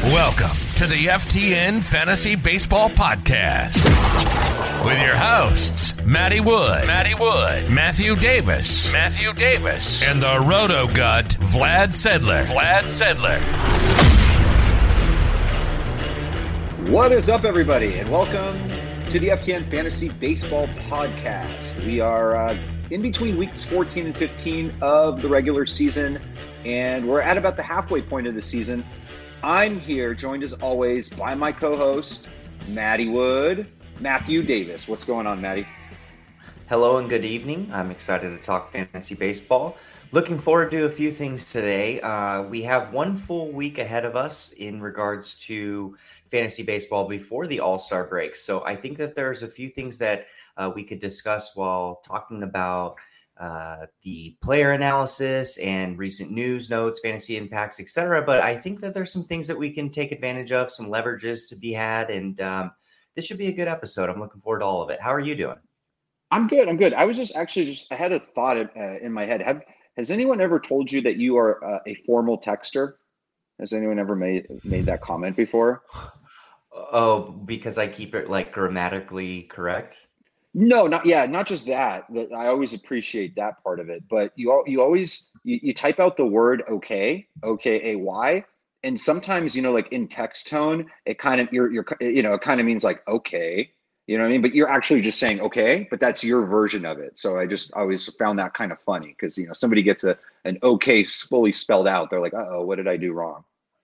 Welcome to the FTN Fantasy Baseball Podcast with your hosts, Matty Wood, Matthew Davis, and the Roto-Gut, Vlad Sedler. What is up, everybody, and welcome to the FTN Fantasy Baseball Podcast. We are in between weeks 14 and 15 of the regular season, and we're at about the halfway point of the season. I'm here, joined as always by my co-host, Matty Wood, Matthew Davis. What's going on, Matty? Hello and good evening. I'm excited to talk fantasy baseball. Looking forward to a few things today. We have one full week ahead of us in regards to fantasy baseball before the All-Star break. So I think that there's a few things that we could discuss while talking about the player analysis and recent news notes, fantasy impacts, etc. But I think that there's some things that we can take advantage of, some leverages to be had, and this should be a good episode. I'm looking forward to all of it. How are you doing? I'm good. I was I had a thought in my head. Has anyone ever told you that you are a formal texter? Has anyone ever made that comment before? Oh, because I keep it like grammatically correct? No, not just that. I always appreciate that part of it, but you always type out the word okay, O-K-A-Y, and sometimes like in text tone, it kind of it kind of means like okay, you know what I mean? But you're actually just saying okay, but that's your version of it. So I just always found that kind of funny because somebody gets an okay fully spelled out, they're like, uh-oh, what did I do wrong?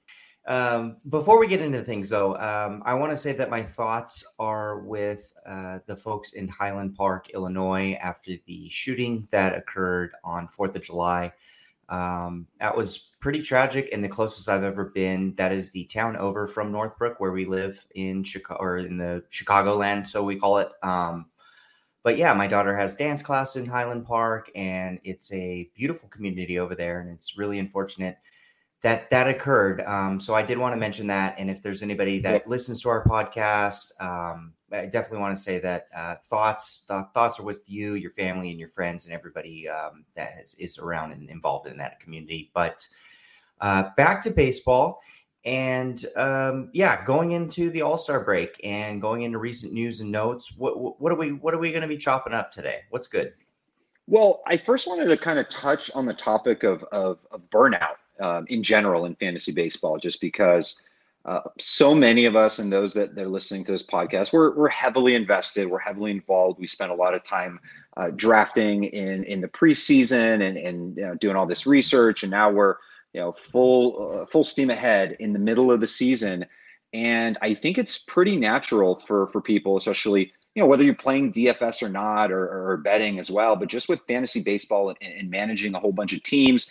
Before we get into things, though, I want to say that my thoughts are with the folks in Highland Park, Illinois, after the shooting that occurred on 4th of July. That was pretty tragic and the closest I've ever been. That is the town over from Northbrook, where we live in Chicago, or in the Chicagoland, so we call it. But yeah, my daughter has dance class in Highland Park, and it's a beautiful community over there, and it's really unfortunate that occurred. So I did want to mention that. And if there's anybody that listens to our podcast, I definitely want to say that thoughts are with you, your family, and your friends, and everybody that is around and involved in that community. But back to baseball, and going into the All-Star break and going into recent news and notes. What are we going to be chopping up today? What's good? Well, I first wanted to kind of touch on the topic of burnout. In general in fantasy baseball, just because so many of us and those that they're listening to this podcast, we're heavily invested, we're heavily involved. We spend a lot of time drafting in the preseason and doing all this research, and now we're full steam ahead in the middle of the season. And I think it's pretty natural for people, especially whether you're playing DFS or not, or betting as well, but just with fantasy baseball and managing a whole bunch of teams.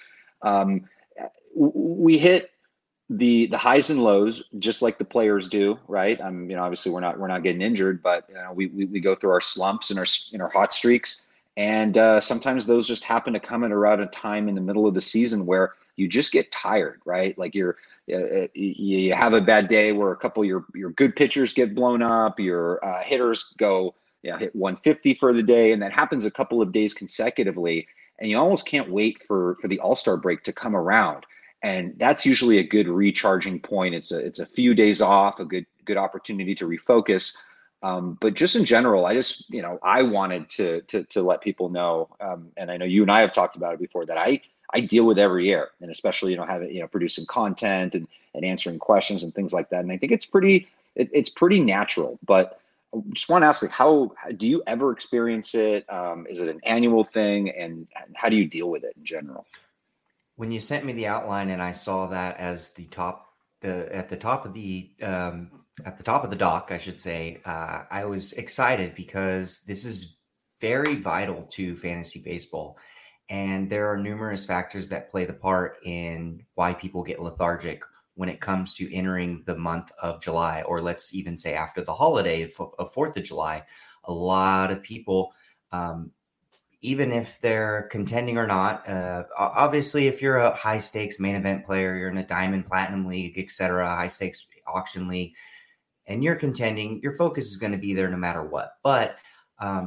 We hit the highs and lows just like the players do, right? Obviously we're not getting injured, but we go through our slumps and our hot streaks, and sometimes those just happen to come at around a time in the middle of the season where you just get tired, right? Like you have a bad day where a couple of your good pitchers get blown up, your hitters go hit 150 for the day, and that happens a couple of days consecutively. And you almost can't wait for the All-Star break to come around. And that's usually a good recharging point. It's a few days off, a good opportunity to refocus. But just in general, I wanted to let people know, and I know you and I have talked about it before, that I deal with every year, and especially producing content and answering questions and things like that. And I think it's pretty natural. But just want to ask, how do you ever experience it? Is it an annual thing, and how do you deal with it in general? When you sent me the outline and I saw that as at the top of the doc, I should say, I was excited because this is very vital to fantasy baseball, and there are numerous factors that play the part in why people get lethargic when it comes to entering the month of July, or let's even say after the holiday of 4th of July. A lot of people, even if they're contending or not, obviously if you're a high stakes main event player, you're in a Diamond Platinum League, etc., high stakes auction league, and you're contending, your focus is going to be there no matter what. But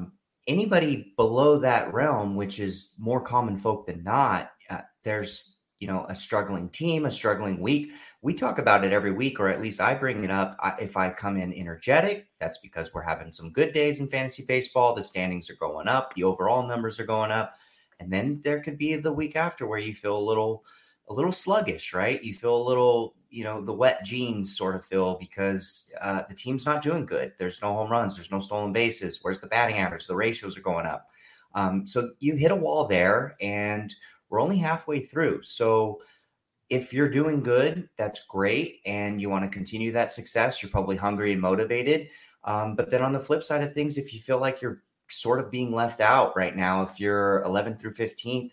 anybody below that realm, which is more common folk than not, there's a struggling team, a struggling week, we talk about it every week, or at least I bring it up. If I come in energetic, that's because we're having some good days in fantasy baseball. The standings are going up. The overall numbers are going up. And then there could be the week after where you feel a little sluggish, right? You feel a little, the wet jeans sort of feel because the team's not doing good. There's no home runs. There's no stolen bases. Where's the batting average? The ratios are going up. So you hit a wall there, and we're only halfway through. So if you're doing good, that's great. And you want to continue that success. You're probably hungry and motivated. But then on the flip side of things, if you feel like you're sort of being left out right now, if you're 11th through 15th,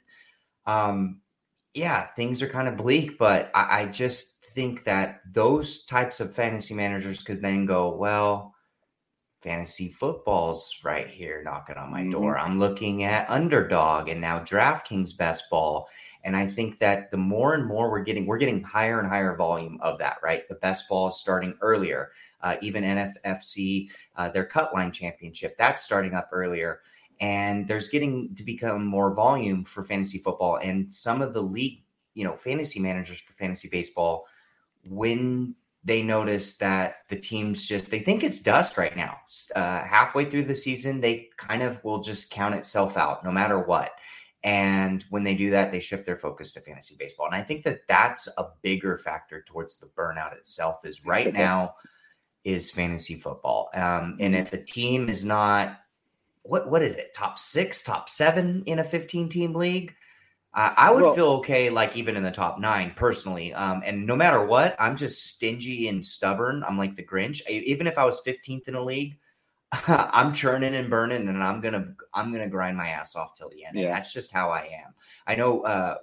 things are kind of bleak. But I just think that those types of fantasy managers could then go, well, fantasy football's right here knocking on my door. I'm looking at Underdog and now DraftKings Best Ball. And I think that the more and more we're getting higher and higher volume of that, right? The Best Ball is starting earlier. Even NFFC, their Cut Line Championship, that's starting up earlier. And there's getting to become more volume for fantasy football. And some of the league, fantasy managers for fantasy baseball, when they notice that the teams they think it's dust right now. Halfway through the season, they kind of will just count itself out no matter what. And when they do that, they shift their focus to fantasy baseball. And I think that that's a bigger factor towards the burnout itself is right now is fantasy football. And if a team is not, what is it? Top 6, top 7 in a 15-team league? I would feel okay, like even in the top 9 personally. And no matter what, I'm just stingy and stubborn. I'm like the Grinch. Even if I was 15th in a league, I'm churning and burning, and I'm gonna grind my ass off till the end. And that's just how I am. I know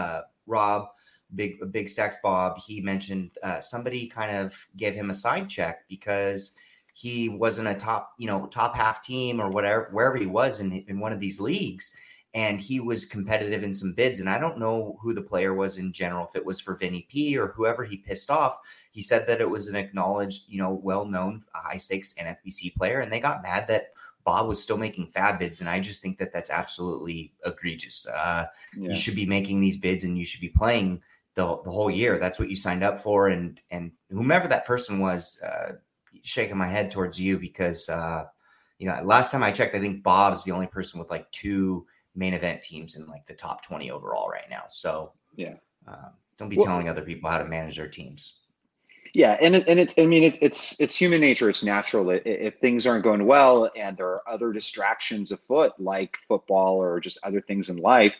Rob, Big Stacks Bob, he mentioned somebody kind of gave him a side check because he wasn't a top half team or whatever, wherever he was in one of these leagues. And he was competitive in some bids. And I don't know who the player was in general, if it was for Vinny P or whoever he pissed off. He said that it was an acknowledged, well-known high-stakes NFBC player. And they got mad that Bob was still making fab bids. And I just think that that's absolutely egregious. You should be making these bids and you should be playing the whole year. That's what you signed up for. And whomever that person was, shaking my head towards you because, last time I checked, I think Bob's the only person with like 2 main event teams in like the top 20 overall right now. So don't be telling other people how to manage their teams. Yeah. It's human nature. It's natural. If things aren't going well and there are other distractions afoot, like football or just other things in life,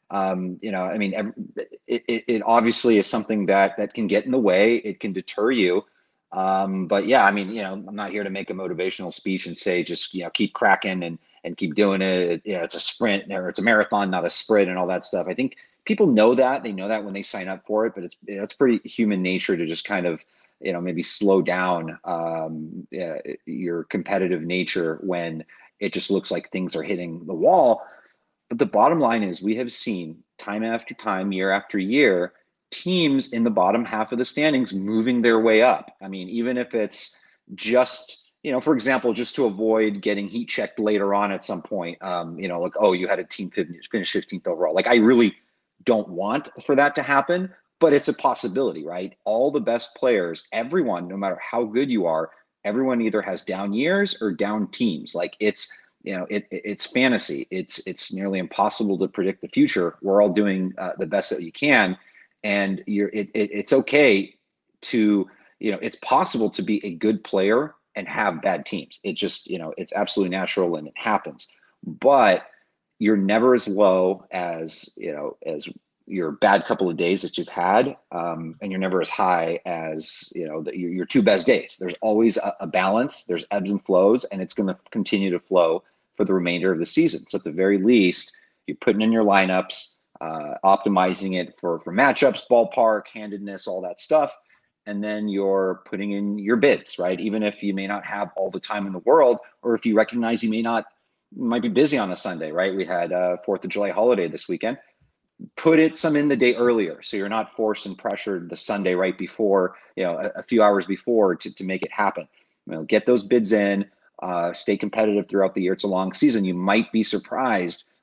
it obviously is something that can get in the way. It can deter you. I'm not here to make a motivational speech and say, just, keep cracking and keep doing it. It's a sprint or it's a marathon, not a sprint and all that stuff. I think people know that. They know that when they sign up for it, but it's pretty human nature to just kind of, maybe slow down your competitive nature when it just looks like things are hitting the wall. But the bottom line is we have seen time after time, year after year, teams in the bottom half of the standings moving their way up. I mean, even if it's just, for example, just to avoid getting heat checked later on at some point, you had a team finish 15th overall. Like, I really don't want for that to happen, but it's a possibility, right? All the best players, everyone, no matter how good you are, everyone either has down years or down teams. Like, it's fantasy. It's nearly impossible to predict the future. We're all doing the best that you can. And it's okay to, it's possible to be a good player and have bad teams. It just, it's absolutely natural and it happens. But you're never as low as, as your bad couple of days that you've had. And you're never as high as, your 2 best days. There's always a balance. There's ebbs and flows, and it's going to continue to flow for the remainder of the season. So at the very least, you're putting in your lineups, optimizing it for matchups, ballpark, handedness, all that stuff. And then you're putting in your bids, right? Even if you may not have all the time in the world, or if you recognize you might be busy on a Sunday, right? We had 4th of July holiday this weekend. Put some in the day earlier, so you're not forced and pressured the Sunday right before, a few hours before to make it happen. Get those bids in, stay competitive throughout the year. It's a long season. You might be surprised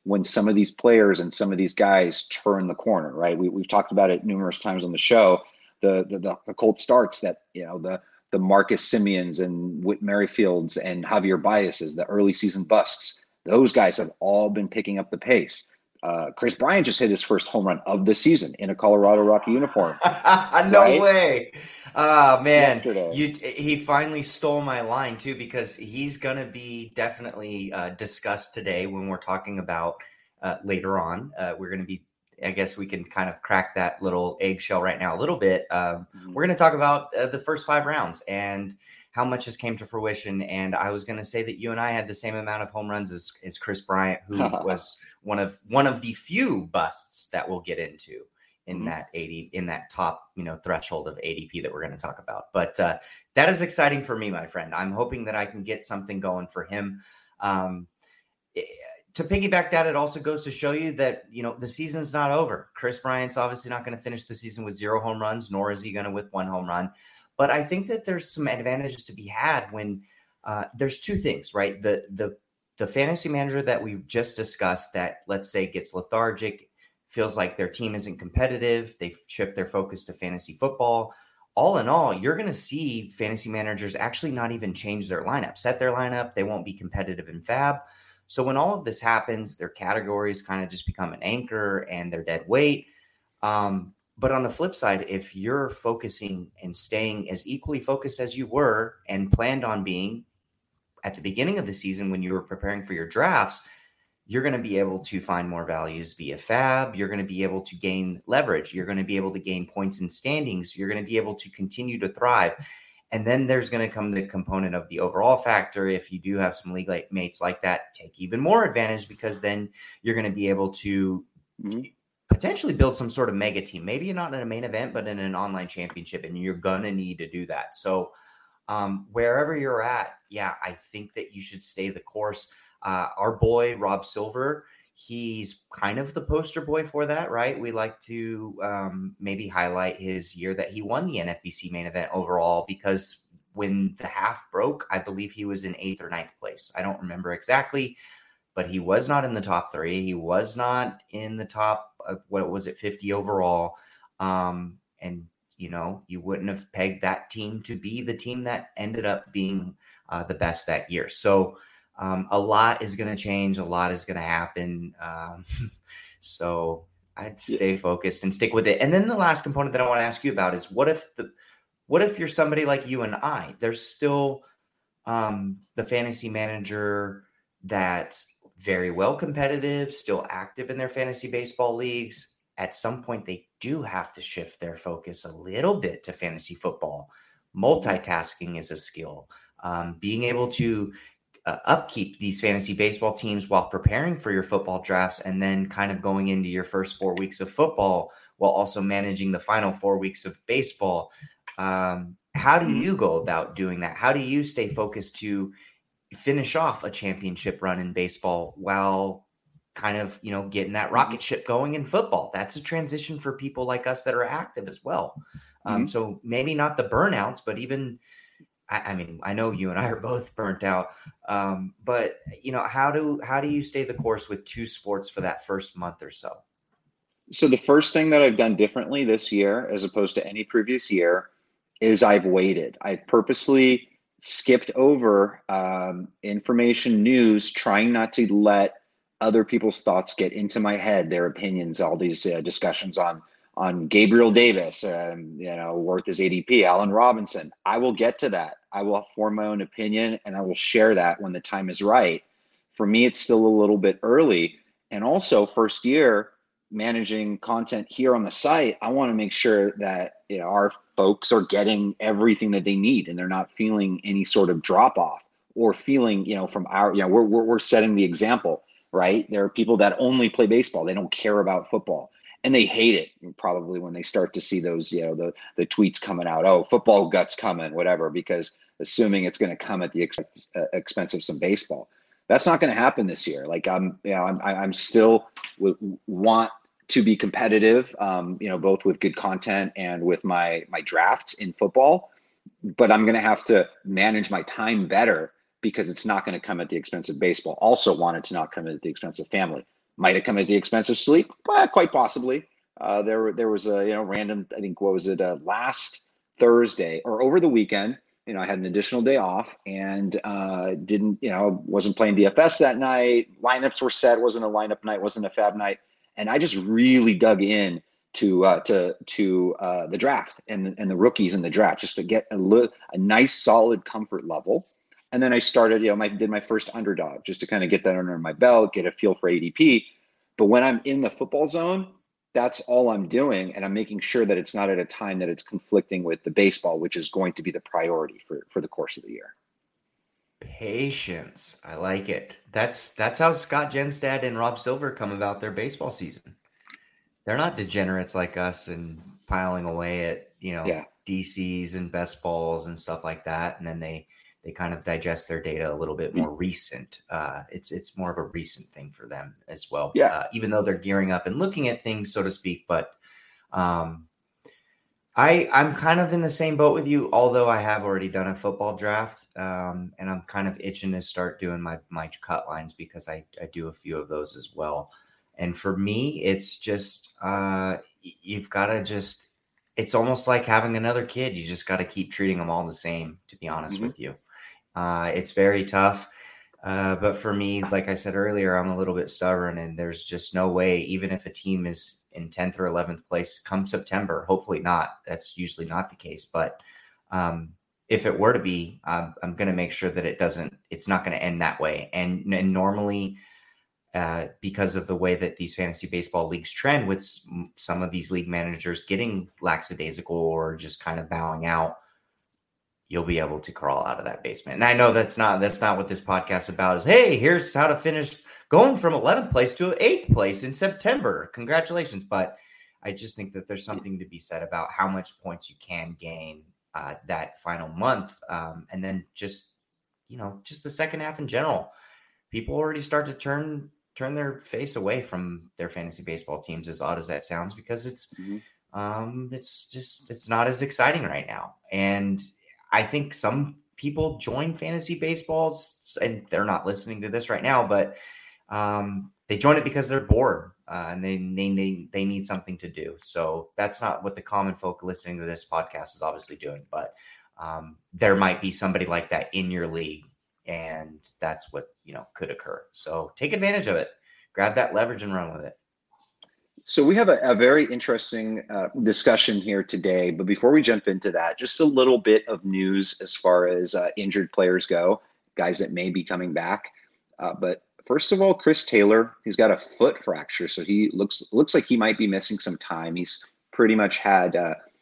when some of these players and some of these guys turn the corner, right? We've talked about it numerous times on the show. The cold starts that, the Marcus Simeons and Whit Merrifields and Javier Baez's, the early season busts, those guys have all been picking up the pace. Chris Bryant just hit his first home run of the season in a Colorado Rocky uniform. No way. Man, Yesterday. He finally stole my line too, because he's going to be definitely discussed today when we're talking about later on. We're going to be, I guess we can kind of crack that little eggshell right now a little bit. We're going to talk about the first 5 rounds and how much has came to fruition. And I was going to say that you and I had the same amount of home runs as Chris Bryant, who was one of the few busts that we'll get into in that top, threshold of ADP that we're going to talk about. But that is exciting for me, my friend. I'm hoping that I can get something going for him. To piggyback that, it also goes to show you that, the season's not over. Chris Bryant's obviously not going to finish the season with 0 home runs, nor is he going to with 1 home run. But I think that there's some advantages to be had when there's 2 things, right? The fantasy manager that we just discussed that, let's say, gets lethargic, feels like their team isn't competitive, they shift their focus to fantasy football. All in all, you're going to see fantasy managers actually not even change their lineup, set their lineup. They won't be competitive in FAB. So when all of this happens, their categories kind of just become an anchor and they're dead weight. But on the flip side, if you're focusing and staying as equally focused as you were and planned on being at the beginning of the season when you were preparing for your drafts, you're going to be able to find more values via FAB. You're going to be able to gain leverage. You're going to be able to gain points in standings. You're going to be able to continue to thrive. And then there's going to come the component of the overall factor. If you do have some league mates like that, take even more advantage, because then you're going to be able to potentially build some sort of mega team, maybe not in a main event, but in an online championship. And you're going to need to do that. So wherever you're at, I think that you should stay the course. Our boy, Rob Silver, he's kind of the poster boy for that, right? We like to maybe highlight his year that he won the NFBC main event overall, because when the half broke, I believe he was in 8th or 9th place. I don't remember exactly, but he was not in the top 3. He was not in the top, 50 overall. And, you wouldn't have pegged that team to be the team that ended up being the best that year. So a lot is going to change. A lot is going to happen. So I'd stay focused and stick with it. And then the last component that I want to ask you about is what if you're somebody like you and I? There's still the fantasy manager that's very well competitive, still active in their fantasy baseball leagues. At some point, they do have to shift their focus a little bit to fantasy football. Multitasking is a skill. Being able to upkeep these fantasy baseball teams while preparing for your football drafts, and then kind of going into your first 4 weeks of football while also managing the final 4 weeks of baseball. How do you go about doing that? How do you stay focused to finish off a championship run in baseball while kind of, getting that rocket ship going in football? That's a transition for people like us that are active as well. So maybe not the burnouts, but even, I know you and I are both burnt out, but how do you stay the course with 2 sports for that first month or so? So the first thing that I've done differently this year, as opposed to any previous year, is I've waited. I've purposely skipped over information, news, trying not to let other people's thoughts get into my head, their opinions, all these discussions on Gabriel Davis, worth his ADP, Allen Robinson. I will get to that. I will form my own opinion, and I will share that when the time is right. For me, it's still a little bit early. And also, first year managing content here on the site, I want to make sure that our folks are getting everything that they need, and they're not feeling any sort of drop off or feeling, from our, we're setting the example, right? There are people that only play baseball. They don't care about football. And they hate it probably when they start to see those, the tweets coming out, oh, football guts coming, whatever, because assuming it's going to come at the expense of some baseball. That's not going to happen this year. Like I'm still want to be competitive, both with good content and with my drafts in football, but I'm going to have to manage my time better because it's not going to come at the expense of baseball. Also want it to not come at the expense of family. Might have come at the expense of sleep, but quite possibly. There was a random, I think, what was it, last Thursday or over the weekend. I had an additional day off and wasn't playing DFS that night. Lineups were set. Wasn't a lineup night. Wasn't a fab night. And I just really dug in to the draft and the rookies in the draft just to get a nice solid comfort level. And then I started, did my first underdog just to kind of get that under my belt, get a feel for ADP. But when I'm in the football zone, that's all I'm doing. And I'm making sure that it's not at a time that it's conflicting with the baseball, which is going to be the priority for the course of the year. Patience. I like it. That's how Scott Genstad and Rob Silver come about their baseball season. They're not degenerates like us and piling away at, DCs and best balls and stuff like that. And then they kind of digest their data a little bit more recent. It's more of a recent thing for them as well. Yeah. Even though they're gearing up and looking at things, so to speak. But I'm kind of in the same boat with you, although I have already done a football draft. And I'm kind of itching to start doing my cut lines because I do a few of those as well. And for me, it's just you've got to it's almost like having another kid. You just got to keep treating them all the same, to be honest with you. It's very tough. But for me, like I said earlier, I'm a little bit stubborn and there's just no way, even if a team is in 10th or 11th place come September, hopefully not, that's usually not the case. But if it were to be, I'm going to make sure that it's not going to end that way. And normally, because of the way that these fantasy baseball leagues trend with some of these league managers getting lackadaisical or just kind of bowing out, you'll be able to crawl out of that basement. And I know that's not what this podcast is about is, hey, here's how to finish going from 11th place to 8th place in September. Congratulations. But I just think that there's something to be said about how much points you can gain that final month. And then just the second half in general, people already start to turn their face away from their fantasy baseball teams, as odd as that sounds, because it's not as exciting right now. And I think some people join fantasy baseballs and they're not listening to this right now, but they join it because they're bored and they need something to do. So that's not what the common folk listening to this podcast is obviously doing, but there might be somebody like that in your league. And that's what, could occur. So take advantage of it, grab that leverage and run with it. So we have a very interesting discussion here today, but before we jump into that, just a little bit of news as far as injured players go, guys that may be coming back. But first of all, Chris Taylor, he's got a foot fracture, so he looks like he might be missing some time. He's pretty much had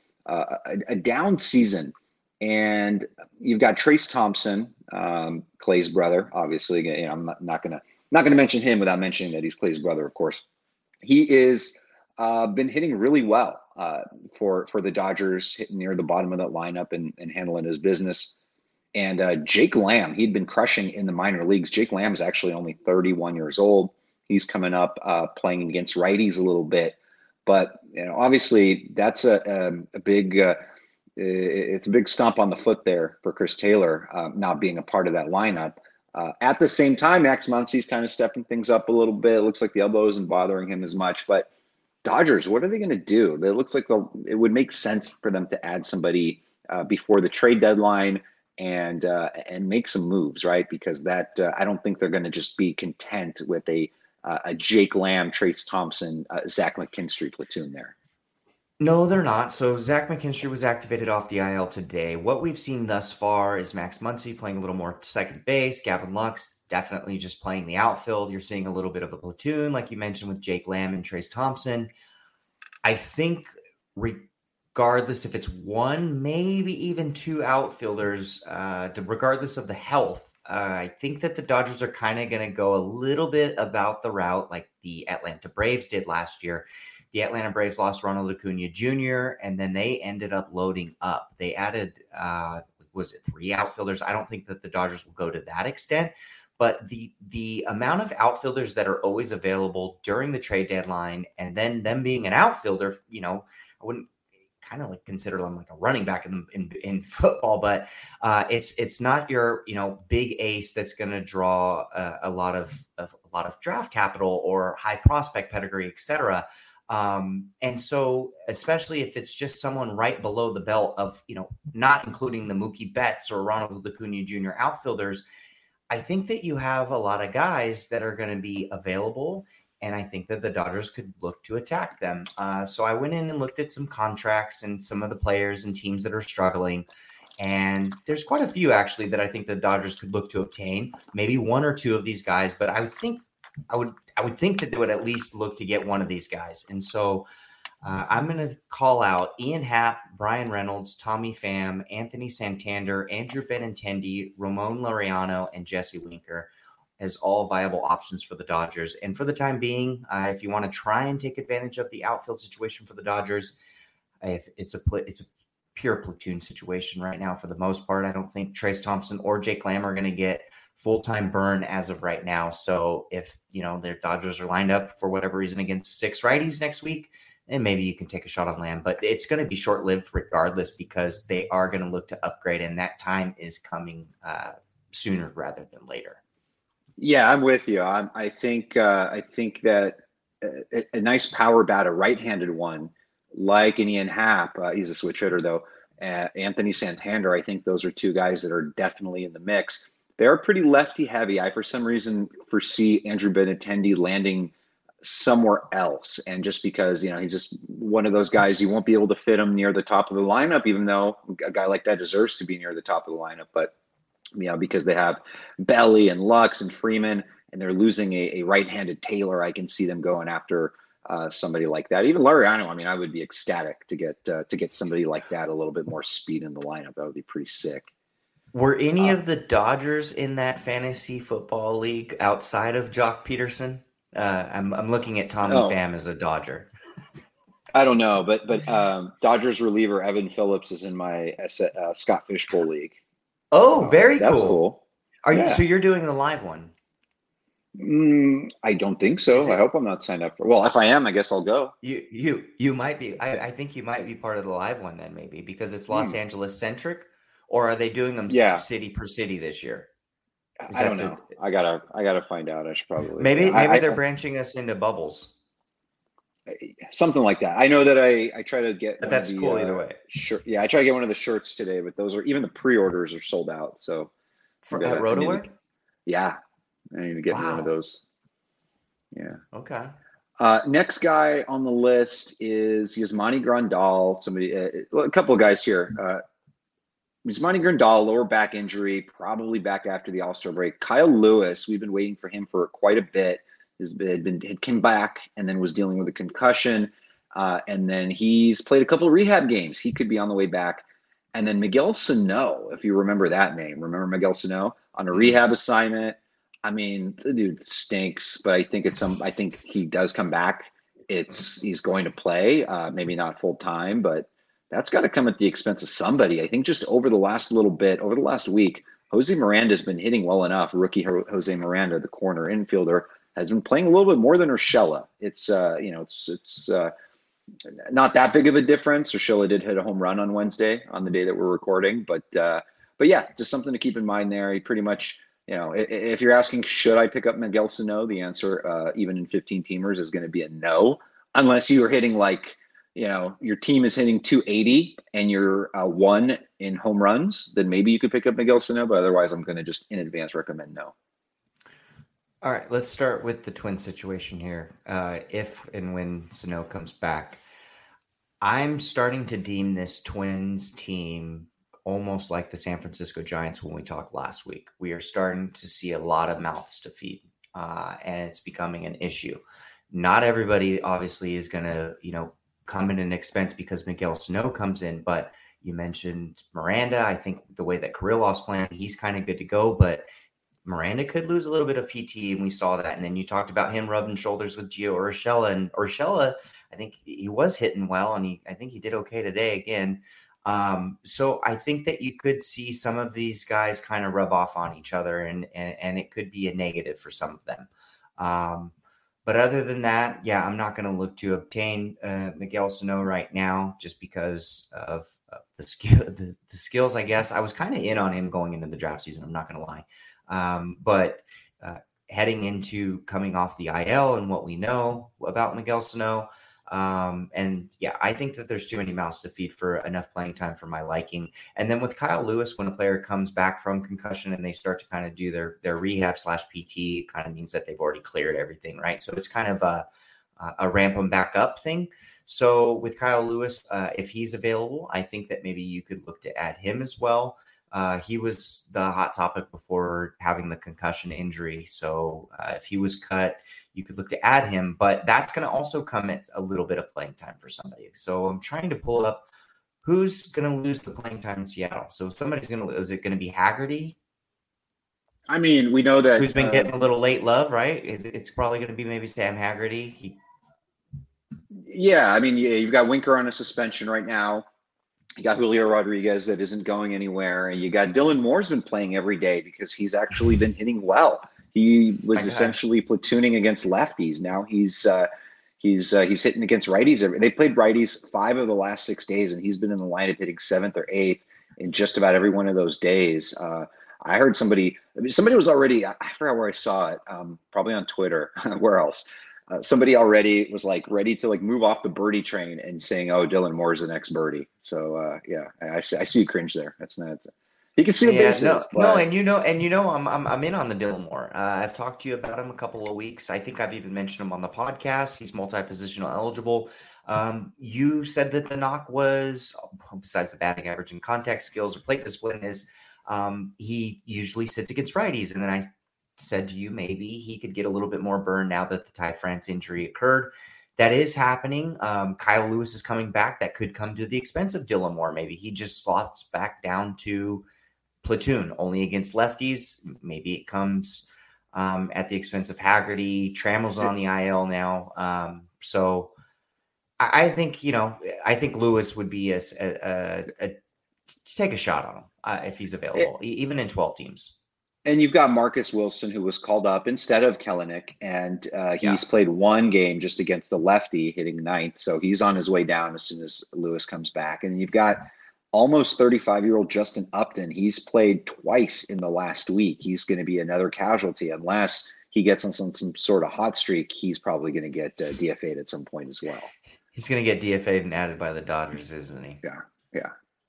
a down season. And you've got Trace Thompson, Clay's brother. Obviously, I'm not gonna mention him without mentioning that he's Clay's brother. Of course, he is been hitting really well for the Dodgers, hitting near the bottom of that lineup and handling his business. And Jake Lamb, he'd been crushing in the minor leagues. Jake Lamb is actually only 31 years old. He's coming up playing against righties a little bit, but obviously that's a big. It's a big stomp on the foot there for Chris Taylor, not being a part of that lineup. At the same time, Max Muncy's kind of stepping things up a little bit. It looks like the elbow isn't bothering him as much. But Dodgers, what are they going to do? It looks like it would make sense for them to add somebody before the trade deadline and make some moves, right? Because that I don't think they're going to just be content with a Jake Lamb, Trace Thompson, Zach McKinstry platoon there. No, they're not. So Zach McKinstry was activated off the IL today. What we've seen thus far is Max Muncy playing a little more second base. Gavin Lux definitely just playing the outfield. You're seeing a little bit of a platoon, like you mentioned, with Jake Lamb and Trace Thompson. I think regardless if it's one, maybe even two outfielders, regardless of the health, I think that the Dodgers are kind of going to go a little bit about the route like the Atlanta Braves did last year. The Atlanta Braves lost Ronald Acuna Jr., and then they ended up loading up. They added, was it 3 outfielders? I don't think that the Dodgers will go to that extent, but the amount of outfielders that are always available during the trade deadline, and then them being an outfielder, I wouldn't kind of like consider them like a running back in football, but it's not your big ace that's going to draw a lot of a lot of draft capital or high prospect pedigree, et cetera. And so, especially if it's just someone right below the belt of, not including the Mookie Betts or Ronald Acuna Jr. outfielders, I think that you have a lot of guys that are going to be available, and I think that the Dodgers could look to attack them. So I went in and looked at some contracts and some of the players and teams that are struggling. And there's quite a few, actually, that I think the Dodgers could look to obtain. Maybe one or two of these guys, but I would think that they would at least look to get one of these guys. And so I'm going to call out Ian Happ, Brian Reynolds, Tommy Pham, Anthony Santander, Andrew Benintendi, Ramon Laureano, and Jesse Winker as all viable options for the Dodgers. And for the time being, if you want to try and take advantage of the outfield situation for the Dodgers, if it's a pure platoon situation right now for the most part. I don't think Trace Thompson or Jake Lamb are going to get full-time burn as of right now. So if, their Dodgers are lined up for whatever reason against 6 righties next week, then maybe you can take a shot on Lamb. But it's going to be short-lived regardless because they are going to look to upgrade, and that time is coming sooner rather than later. Yeah, I'm with you. I think that a nice power bat, a right-handed one, like an Ian Happ, he's a switch hitter though. Anthony Santander, I think those are two guys that are definitely in the mix. They're pretty lefty heavy. I, for some reason, foresee Andrew Benintendi landing somewhere else. And just because, he's just one of those guys, you won't be able to fit him near the top of the lineup, even though a guy like that deserves to be near the top of the lineup. But, because they have Belly and Lux and Freeman, and they're losing a right-handed Taylor, I can see them going after somebody like that. Even Laureano, I would be ecstatic to get somebody like that, a little bit more speed in the lineup. That would be pretty sick. Were any of the Dodgers in that fantasy football league outside of Jock Peterson? I'm looking at Tommy Pham as a Dodger. I don't know, but Dodgers reliever Evan Phillips is in my Scott Fishbowl league. Oh, very cool. That's cool. So you're doing the live one? I don't think so. I hope I'm not signed up for. Well, if I am, I guess I'll go. You might be. I think you might be part of the live one then, maybe because it's Los Angeles centric, or are they doing them city per city this year? I don't know. I gotta find out. I should probably maybe they're branching us into bubbles, something like that. I know that I try to get. But that's cool either way. Sure. Yeah, I try to get one of the shirts today, but those are even the pre-orders are sold out. So at RotoWire? Yeah. I need to get one of those. Yeah. Okay. Next guy on the list is Yasmani Grandal. A couple of guys here. Yasmani Grandal, lower back injury, probably back after the All-Star break. Kyle Lewis, we've been waiting for him for quite a bit. Had come back and then was dealing with a concussion. And then he's played a couple of rehab games. He could be on the way back. And then Miguel Sano, if you remember that name. Remember Miguel Sano on a rehab assignment? The dude stinks, but I think he does come back. He's going to play, maybe not full time, but that's got to come at the expense of somebody. I think just over the last week, Jose Miranda has been hitting well enough. Rookie Jose Miranda, the corner infielder, has been playing a little bit more than Urshela. It's not that big of a difference. Urshela did hit a home run on Wednesday on the day that we're recording, but yeah, just something to keep in mind there. He pretty much. If you're asking, should I pick up Miguel Sano? The answer, even in 15 teamers, is going to be a no, unless you are hitting your team is hitting 280 and you're 1 in home runs, then maybe you could pick up Miguel Sano. But otherwise, I'm going to just in advance recommend no. All right, let's start with the Twins situation here. If and when Sano comes back, I'm starting to deem this Twins team almost like the San Francisco Giants when we talked last week. We are starting to see a lot of mouths to feed, and it's becoming an issue. Not everybody obviously is going to, come in an expense because Miguel Sano comes in, but you mentioned Miranda. I think the way that Kirillov's playing, he's kind of good to go, but Miranda could lose a little bit of PT, and we saw that. And then you talked about him rubbing shoulders with Gio Urshela, and Urshela, I think he was hitting well, and I think he did okay today again. So I think that you could see some of these guys kind of rub off on each other and it could be a negative for some of them. But other than that, yeah, I'm not going to look to obtain Miguel Sano right now just because of the skills, I guess. I was kind of in on him going into the draft season. I'm not going to lie. But heading into coming off the IL and what we know about Miguel Sano. And yeah, I think that there's too many mouths to feed for enough playing time for my liking. And then with Kyle Lewis, when a player comes back from concussion and they start to kind of do their rehab / PT, it kind of means that they've already cleared everything, right? So it's kind of a ramp them back up thing. So with Kyle Lewis, if he's available, I think that maybe you could look to add him as well. He was the hot topic before having the concussion injury. So if he was cut, you could look to add him, but that's going to also come at a little bit of playing time for somebody. So I'm trying to pull up who's going to lose the playing time in Seattle. So somebody's going to, is it going to be Haggerty? I mean, we know that who's been getting a little late love, right? It's probably going to be maybe Sam Haggerty. Yeah. I mean, you've got Winker on a suspension right now. You got Julio Rodriguez that isn't going anywhere. You got Dylan Moore's been playing every day because he's actually been hitting well. He was essentially platooning against lefties. Now he's hitting against righties. They played righties 5 of the last 6 days, and he's been in the lineup hitting 7th or 8th in just about every one of those days. I heard somebody was already, I forgot where I saw it, probably on Twitter. Where else? Somebody already was like ready to like move off the birdie train and saying, "Oh, Dylan Moore's the next birdie." So yeah, I see cringe there. That's not. He can see the bases. No, and you know, I'm in on the Dylan Moore. I've talked to you about him a couple of weeks. I think I've even mentioned him on the podcast. He's multi-positional eligible. You said that the knock was, besides the batting average and contact skills or plate discipline, is he usually sits against righties. And then I said to you, maybe he could get a little bit more burn now that the Ty France injury occurred. That is happening. Kyle Lewis is coming back. That could come to the expense of Dylan Moore. Maybe he just slots back down to platoon only against lefties. Maybe it comes at the expense of Haggerty. Trammell's on the IL now. So I think, I think Lewis would be take a shot on him if he's available, even in 12 teams. And you've got Marcus Wilson, who was called up instead of Kelenic, and he's played 1 game just against the lefty, hitting 9th. So he's on his way down as soon as Lewis comes back. And you've got almost 35-year-old Justin Upton. He's played twice in the last week. He's going to be another casualty unless he gets on some sort of hot streak. He's probably going to get DFA'd at some point as well. He's going to get DFA'd and added by the Dodgers, isn't he? Yeah.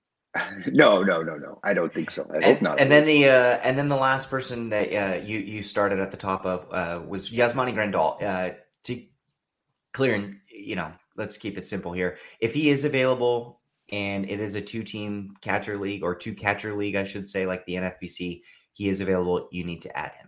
No. I don't think so. I hope not. And then the last person that you started at the top of was Yasmani Grandal. To clear, let's keep it simple here. If he is available and it is a 2-team catcher league or 2-catcher league, I should say, like the NFBC, he is available. You need to add him.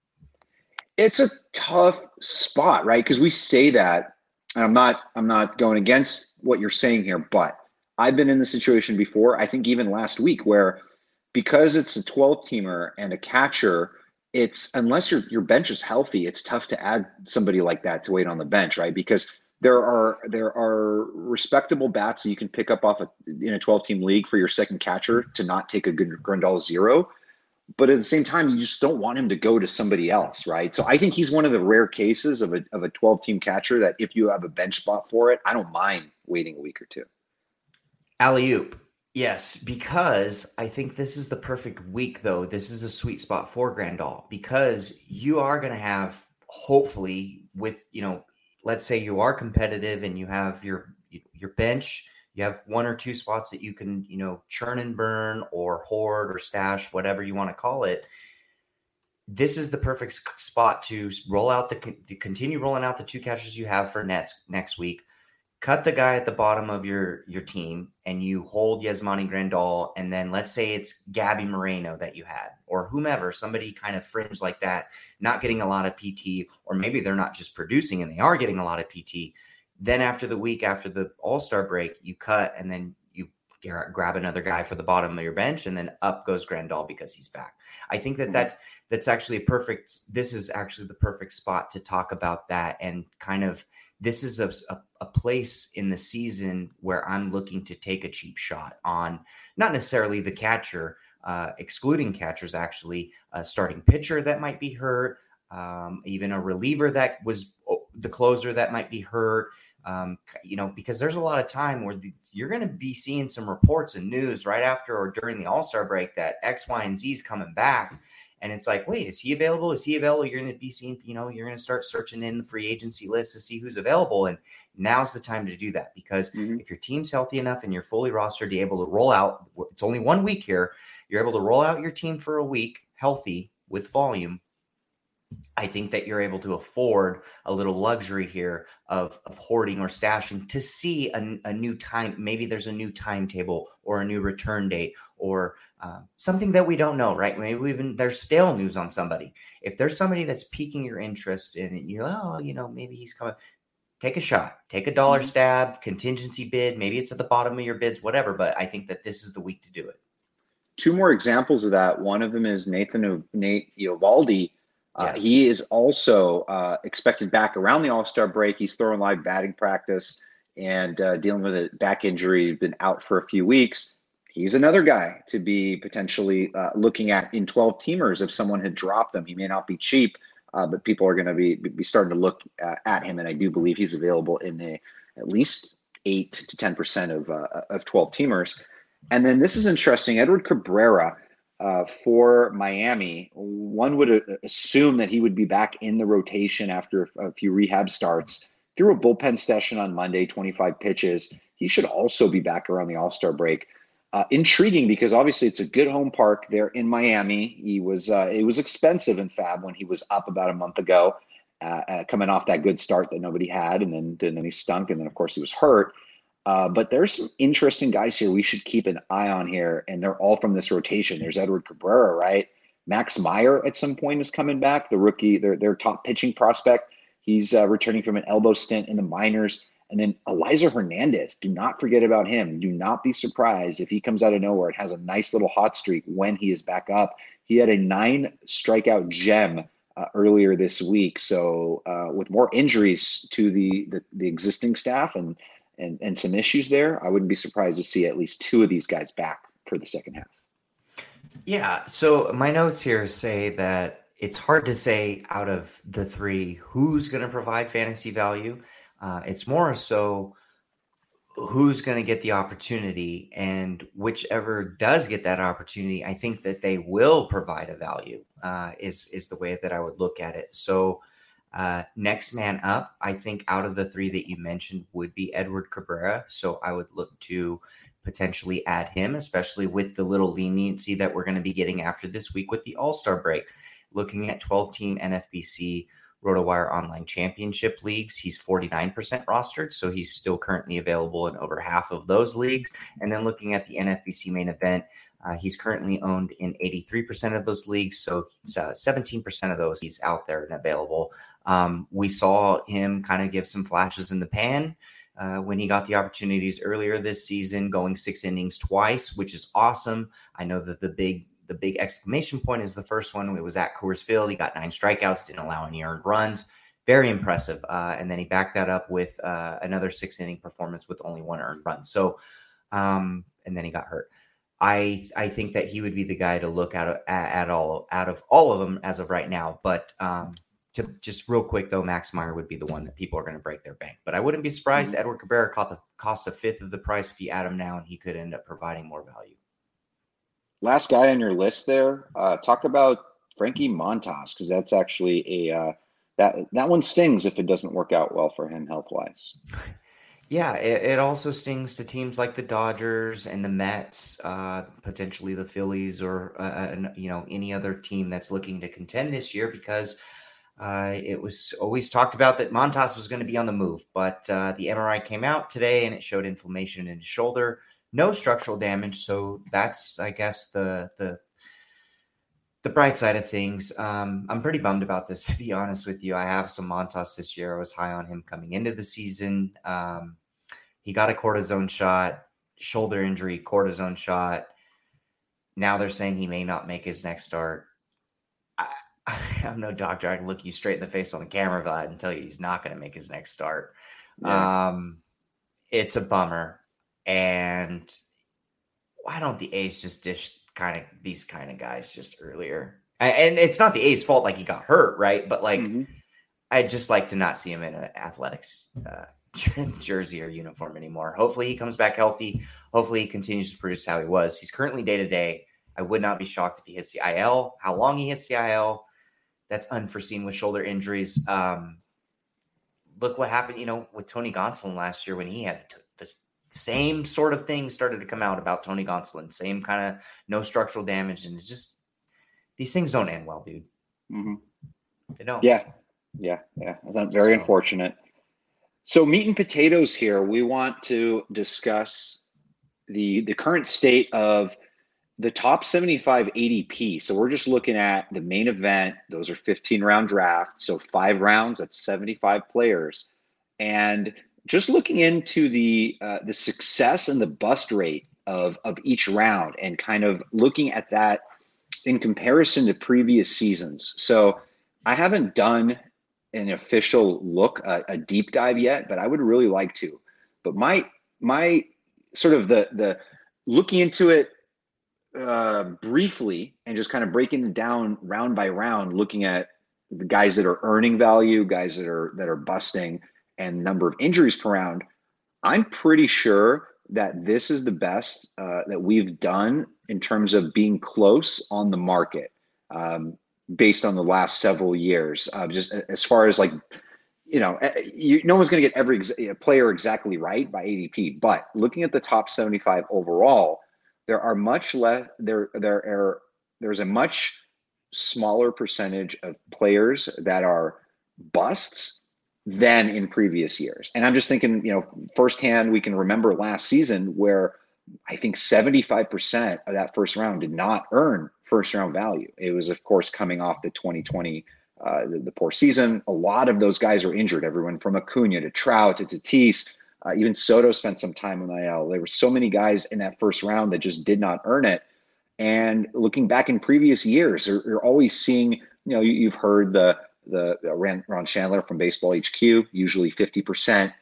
It's a tough spot, right? Because we say that, and I'm not going against what you're saying here, but I've been in the situation before, I think even last week, where because it's a 12-teamer and a catcher, it's unless your bench is healthy, it's tough to add somebody like that to wait on the bench, right? Because there are respectable bats that you can pick up in a 12-team league for your second catcher to not take a good Grandal 0. But at the same time, you just don't want him to go to somebody else, right? So I think he's one of the rare cases of a 12-team catcher that if you have a bench spot for it, I don't mind waiting a week or two. Alley-oop. Yes, because I think this is the perfect week, though. This is a sweet spot for Grandal because you are going to have, hopefully, with, let's say you are competitive and you have your bench, you have 1 or 2 spots that you can, churn and burn or hoard or stash, whatever you want to call it. This is the perfect spot to roll out continue rolling out the 2 catchers you have for next week. Cut the guy at the bottom of your team and you hold Yasmani Grandal. And then let's say it's Gabby Moreno that you had or whomever, somebody kind of fringe like that, not getting a lot of PT, or maybe they're not just producing and they are getting a lot of PT. Then after the week, after the All-Star break, you cut and then you grab another guy for the bottom of your bench and then up goes Grandal because he's back. I think that's actually this is actually the perfect spot to talk about that and kind of, this is a place in the season where I'm looking to take a cheap shot on not necessarily the catcher, excluding catchers, actually, a starting pitcher that might be hurt, even a reliever that was the closer that might be hurt, because there's a lot of time where you're going to be seeing some reports and news right after or during the All-Star break that X, Y, and Z is coming back. And it's like, wait, is he available? Is he available? You're going to be seeing, you're going to start searching in the free agency list to see who's available. And now's the time to do that, because if your team's healthy enough and you're fully rostered, you're able to roll out. It's only 1 week here. You're able to roll out your team for a week healthy with volume. I think that you're able to afford a little luxury here of hoarding or stashing to see a new time. Maybe there's a new timetable or a new return date or something that we don't know, right? Maybe there's stale news on somebody. If there's somebody that's piquing your interest and you're like, maybe he's coming, take a shot, take a dollar stab, contingency bid. Maybe it's at the bottom of your bids, whatever. But I think that this is the week to do it. 2 more examples of that. One of them is Nate Eovaldi. Yes. He is also expected back around the All-Star break. He's throwing live batting practice and dealing with a back injury. He's been out for a few weeks. He's another guy to be potentially looking at in 12-teamers if someone had dropped them. He may not be cheap, but people are going to be starting to look at him, and I do believe he's available in at least 8 to 10% of 12-teamers. And then this is interesting. Edward Cabrera for Miami. One would assume that he would be back in the rotation after a few rehab starts. Threw a bullpen session on Monday, 25 pitches. He should also be back around the All-Star break. Intriguing because obviously it's a good home park there in Miami. It was expensive in Fab when he was up about a month ago, coming off that good start that nobody had, and then he stunk, and then of course he was hurt. But there's some interesting guys here we should keep an eye on here, and they're all from this rotation. There's Edward Cabrera, right? Max Meyer at some point is coming back, the rookie, their top pitching prospect. He's returning from an elbow stint in the minors. And then Eliza Hernandez, do not forget about him. Do not be surprised if he comes out of nowhere and has a nice little hot streak when he is back up. He had a 9 strikeout gem earlier this week. So with more injuries to the existing staff and some issues there, I wouldn't be surprised to see at least 2 of these guys back for the second half. Yeah. So my notes here say that it's hard to say out of the 3 who's going to provide fantasy value. It's more so who's going to get the opportunity, and whichever does get that opportunity, I think that they will provide a value is the way that I would look at it. So next man up, I think out of the 3 that you mentioned would be Edward Cabrera. So I would look to potentially add him, especially with the little leniency that we're going to be getting after this week with the All-Star break. Looking at 12-team NFBC RotoWire Online Championship leagues, he's 49% rostered, so he's still currently available in over half of those leagues. And then looking at the NFBC main event, he's currently owned in 83% of those leagues, so 17% of those he's out there and available. We saw him kind of give some flashes in the pan when he got the opportunities earlier this season, going 6 innings twice, which is awesome. I know that the big exclamation point is the first one. It was at Coors Field. He got 9 strikeouts, didn't allow any earned runs. Very impressive. And then he backed that up with another 6-inning performance with only 1 earned run. So, and then he got hurt. I think that he would be the guy to look out of all of them as of right now. But to just real quick though, Max Meyer would be the one that people are going to break their bank. But I wouldn't be surprised. Edward Cabrera cost a 1/5 of the price. If you add him now, and he could end up providing more value. Last guy on your list there, talk about Frankie Montas, because that's actually that one stings if it doesn't work out well for him health-wise. Yeah, it also stings to teams like the Dodgers and the Mets, potentially the Phillies, or any other team that's looking to contend this year, because it was always talked about that Montas was going to be on the move, but the MRI came out today and it showed inflammation in his shoulder. No structural damage, so that's, I guess, the bright side of things. I'm pretty bummed about this, to be honest with you. I have some Montas this year. I was high on him coming into the season. He got a cortisone shot, shoulder injury, cortisone shot. Now they're saying he may not make his next start. I'm no doctor. I can look you straight in the face on the camera and tell you he's not going to make his next start. Yeah. It's a bummer. And why don't the A's just dish these kind of guys just earlier? And it's not the A's fault, like he got hurt, right? But I'd just like to not see him in an athletics jersey or uniform anymore. Hopefully he comes back healthy. Hopefully he continues to produce how he was. He's currently day-to-day. I would not be shocked if he hits the IL. How long he hits the IL, that's unforeseen with shoulder injuries. Look what happened, with Tony Gonsolin last year when he had the same sort of thing started to come out about Tony Gonsolin. Same kind of no structural damage. And it's just, these things don't end well, dude. Mm-hmm. They don't. Yeah. That's very unfortunate. So meat and potatoes here. We want to discuss the current state of the top 75 ADP. So we're just looking at the main event. Those are 15-round drafts. So 5 rounds, that's 75 players. And just looking into the success and the bust rate of each round and kind of looking at that in comparison to previous seasons. So I haven't done an official look, a deep dive yet, but I would really like to. But my sort of the looking into it briefly and just kind of breaking it down round by round, looking at the guys that are earning value, guys that are busting, and number of injuries per round, I'm pretty sure that this is the best that we've done in terms of being close on the market based on the last several years. Just as far as like, no one's going to get every player exactly right by ADP, but looking at the top 75 overall, there are much less. There's a much smaller percentage of players that are busts than in previous years. And I'm just thinking, firsthand, we can remember last season where I think 75% of that first round did not earn first round value. It was, of course, coming off the 2020, the poor season. A lot of those guys are injured. Everyone from Acuna to Trout to Tatis. Even Soto spent some time on the IL. There were so many guys in that first round that just did not earn it. And looking back in previous years, you're always seeing, you've heard the Ron Chandler from Baseball HQ, usually 50%,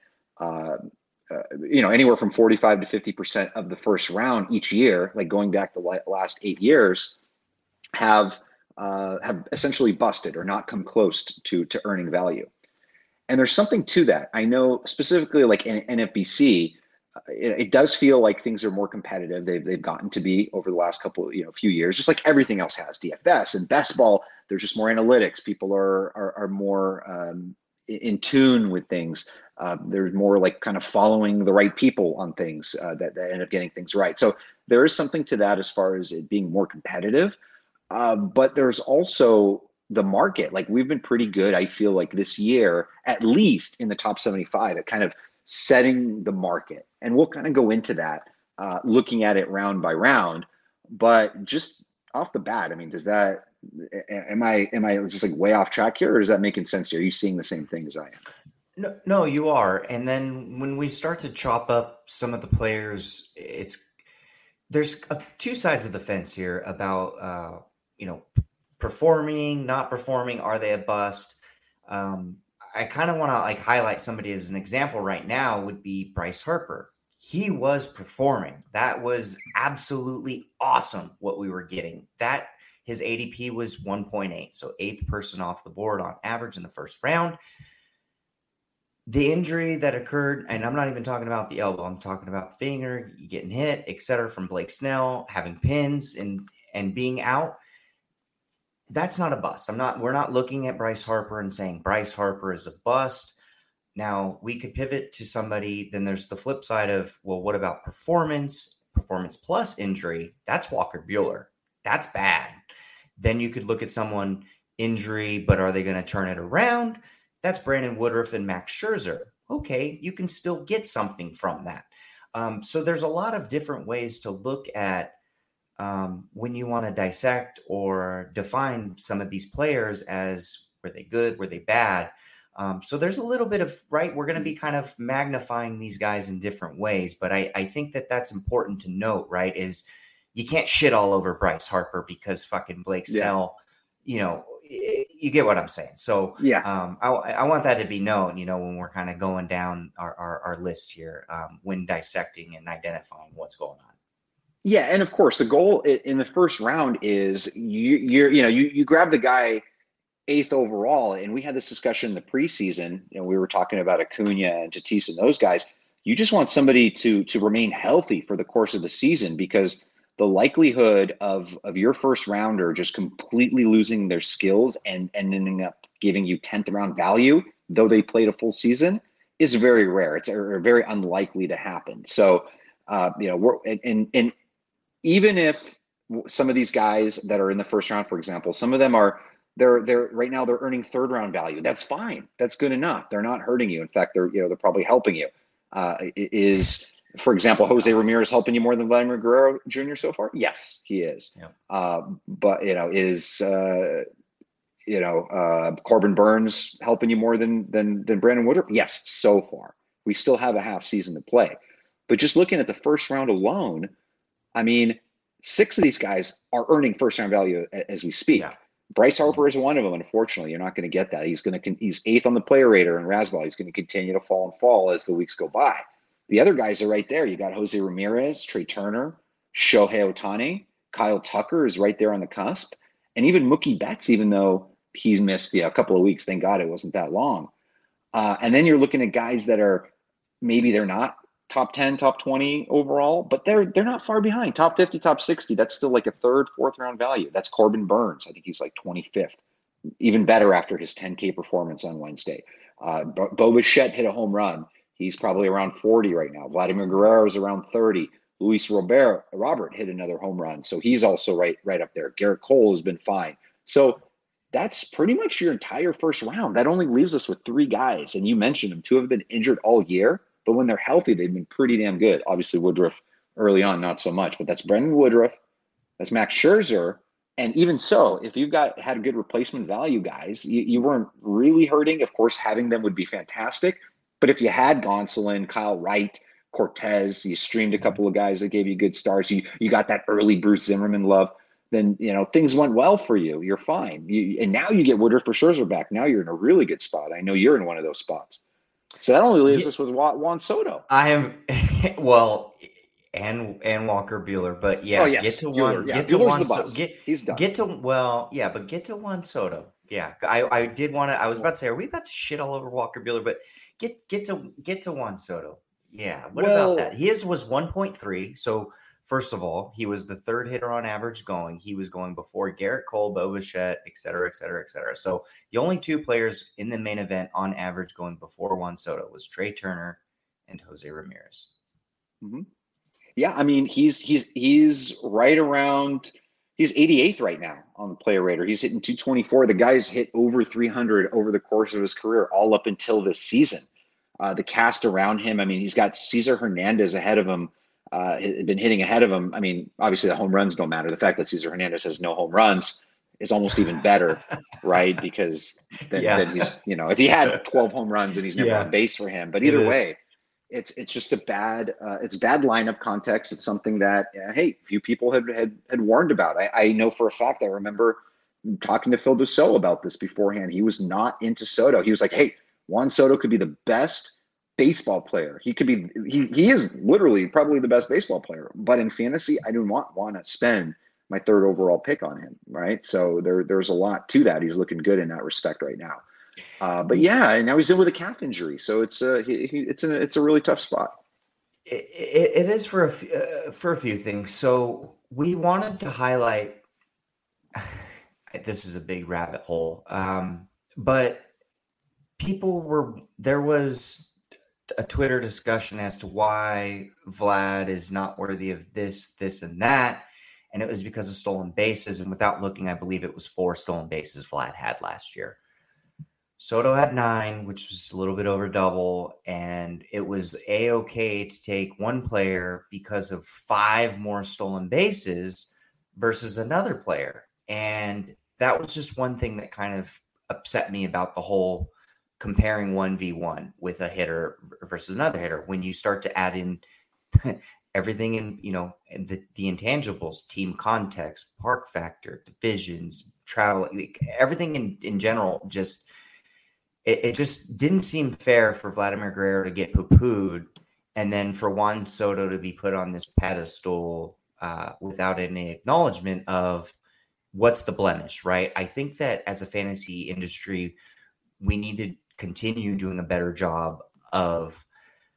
anywhere from 45 to 50% of the first round each year, like going back the last 8 years, have essentially busted or not come close to earning value. And there's something to that. I know specifically like in NFBC, it does feel like things are more competitive. They've gotten to be over the last few years, just like everything else has. DFS and best ball, there's just more analytics. People are more in tune with things. There's more like kind of following the right people on things that end up getting things right. So there is something to that as far as it being more competitive. But there's also the market. Like we've been pretty good, I feel like this year, at least in the top 75 at kind of setting the market. And we'll kind of go into that, looking at it round by round. But just off the bat, I mean, am I just like way off track here, or is that making sense here? Are you seeing the same thing as I am? No, you are. And then when we start to chop up some of the players, there's 2 sides of the fence here about, performing, not performing. Are they a bust? I kind of want to like highlight somebody as an example right now would be Bryce Harper. He was performing. That was absolutely awesome what we were getting. His ADP was 1.8, so 8th person off the board on average in the first round. The injury that occurred, and I'm not even talking about the elbow, I'm talking about finger, getting hit, etc., from Blake Snell, having pins and being out. That's not a bust. We're not looking at Bryce Harper and saying Bryce Harper is a bust. Now we could pivot to somebody, then there's the flip side of, well, what about performance plus injury? That's Walker Buehler. That's bad. Then you could look at someone injury, but are they going to turn it around? That's Brandon Woodruff and Max Scherzer. Okay, you can still get something from that. So there's a lot of different ways to look at when you want to dissect or define some of these players as were they good, were they bad? So there's a little bit of, right, we're going to be kind of magnifying these guys in different ways. But I think that's important to note, right, is you can't shit all over Bryce Harper because fucking Blake Snell, you get what I'm saying. So I want that to be known, when we're kind of going down our list here, when dissecting and identifying what's going on. Yeah, and of course the goal in the first round is you grab the guy 8th overall, and we had this discussion in the preseason. We were talking about Acuna and Tatis and those guys. You just want somebody to remain healthy for the course of the season, because the likelihood of your first rounder just completely losing their skills and ending up giving you 10th round value, though they played a full season, is very rare. It's very unlikely to happen. So, and even if some of these guys that are in the first round, for example, some of them they're right now they're earning 3rd round value. That's fine. That's good enough. They're not hurting you. In fact, they're probably helping you. For example, Jose Ramirez helping you more than Vladimir Guerrero Jr. so far? Yes, he is. Yeah. But Corbin Burns helping you more than Brandon Woodruff? Yes, so far. We still have a half season to play. But just looking at the first round alone, I mean, 6 of these guys are earning first round value as we speak. Yeah. Bryce Harper is one of them. Unfortunately, you're not going to get that. He's 8th on the player rater in Razzball. He's going to continue to fall as the weeks go by. The other guys are right there. You got Jose Ramirez, Trey Turner, Shohei Ohtani, Kyle Tucker is right there on the cusp, and even Mookie Betts, even though he's missed a couple of weeks. Thank God it wasn't that long. And then you're looking at guys that are maybe they're not top 10, top 20 overall, but they're not far behind. Top 50, top 60. That's still like a 3rd, 4th round value. That's Corbin Burns. I think he's like 25th. Even better after his 10K performance on Wednesday. Bo Bichette hit a home run. He's probably around 40 right now. Vladimir Guerrero is around 30. Luis Robert hit another home run. So he's also right up there. Garrett Cole has been fine. So that's pretty much your entire first round. That only leaves us with 3 guys. And you mentioned them. 2 have been injured all year. But when they're healthy, they've been pretty damn good. Obviously, Woodruff early on, not so much. But that's Brendan Woodruff. That's Max Scherzer. And even so, if you've had good replacement value guys, you weren't really hurting. Of course, having them would be fantastic. But if you had Gonsolin, Kyle Wright, Cortez, you streamed a couple of guys that gave you good starts, you got that early Bruce Zimmerman love, then things went well for you. You're fine. And now you get Woodruff for Scherzer back. Now you're in a really good spot. I know you're in one of those spots. So that only leaves us with Juan Soto. I am and Walker Buehler, but yeah, yes. Get to Buehler, one. Yeah. Get to Buehler's one. the bus. He's done. Get to Juan Soto. Yeah, I did want to. I was about to say, are we about to shit all over Walker Buehler? But get to Juan Soto. Yeah. What about that? His was 1.3. So first of all, he was the 3rd hitter on average going. He was going before Garrett Cole, Bo Bichette, et cetera, et cetera, et cetera. So the only 2 players in the main event on average going before Juan Soto was Trey Turner and Jose Ramirez. Mm-hmm. Yeah, I mean, he's right around. He's 88th right now on the player rater. He's hitting 224. The guy's hit over 300 over the course of his career, all up until this season. The cast around him, I mean, he's got Cesar Hernandez ahead of him, been hitting ahead of him. I mean, obviously the home runs don't matter. The fact that Cesar Hernandez has no home runs is almost even better, right? Because then he's, if he had 12 home runs and he's never on base for him. But either way, it's just a bad lineup context. It's something that few people had warned about. I know for a fact. I remember talking to Phil Dussault about this beforehand. He was not into Soto. He was like, "Hey, Juan Soto could be the best baseball player. He is literally probably the best baseball player. But in fantasy, I do not want to spend my 3rd overall pick on him, right? So there's a lot to that. He's looking good in that respect right now. But yeah, and now he's in with a calf injury, so it's a really tough spot. It is for a few things. So we wanted to highlight. This is a big rabbit hole, but there was a Twitter discussion as to why Vlad is not worthy of this, and that, and it was because of stolen bases. And without looking, I believe it was 4 stolen bases Vlad had last year. Soto had 9, which was a little bit over double, and it was A-okay to take one player because of 5 more stolen bases versus another player. And that was just one thing that kind of upset me about the whole comparing 1v1 with a hitter versus another hitter. When you start to add in everything in, the intangibles, team context, park factor, divisions, travel, everything in general, just it just didn't seem fair for Vladimir Guerrero to get poo-pooed and then for Juan Soto to be put on this pedestal without any acknowledgement of what's the blemish, right? I think that as a fantasy industry, we need to continue doing a better job of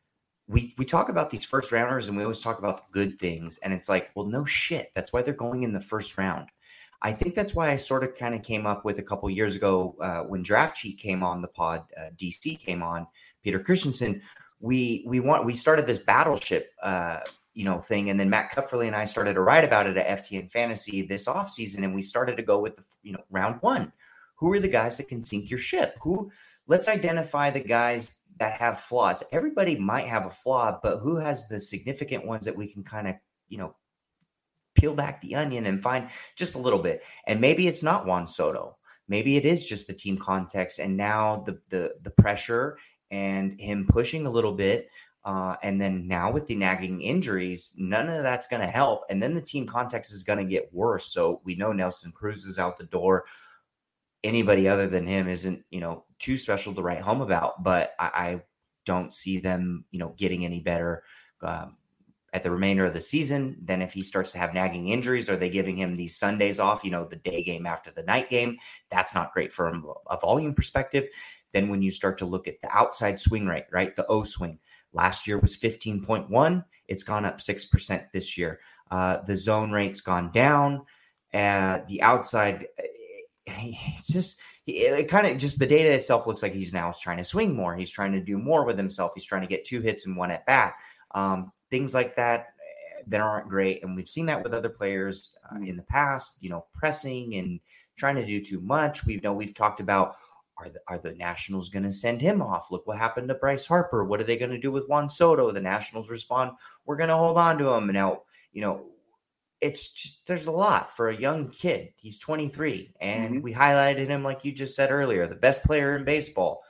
we talk about these first rounders and we always talk about the good things. And it's like, well, no shit. That's why they're going in the first round. I think that's why I sort of kind of came up with a couple of years ago when Draft Cheat came on the pod, DC came on, Peter Christensen. We started this battleship, thing. And then Matt Kupferle and I started to write about it at FTN Fantasy this offseason. And we started to go with round one. Who are the guys that can sink your ship? Let's identify the guys that have flaws. Everybody might have a flaw, but who has the significant ones that we can kind of, peel back the onion and find just a little bit. And maybe it's not Juan Soto. Maybe it is just the team context. And now the pressure and him pushing a little bit. And then now with the nagging injuries, none of that's going to help. And then the team context is going to get worse. So we know Nelson Cruz is out the door. Anybody other than him isn't, too special to write home about, but I don't see them, getting any better at the remainder of the season than if he starts to have nagging injuries. Are they giving him these Sundays off, the day game after the night game? That's not great from a volume perspective. Then when you start to look at the outside swing rate, right? The O swing last year was 15.1. It's gone up 6% this year. The zone rate's gone down. The outside, it's just, it kind of just the data itself looks like he's now trying to swing more. He's trying to do more with himself. He's trying to get 2 hits and 1 at bat. Things like that aren't great. And we've seen that with other players in the past, pressing and trying to do too much. We've talked about, are the Nationals going to send him off? Look what happened to Bryce Harper. What are they going to do with Juan Soto? The Nationals respond, we're going to hold on to him. And now, it's just, there's a lot for a young kid. He's 23 and we highlighted him, like you just said earlier, the best player in baseball.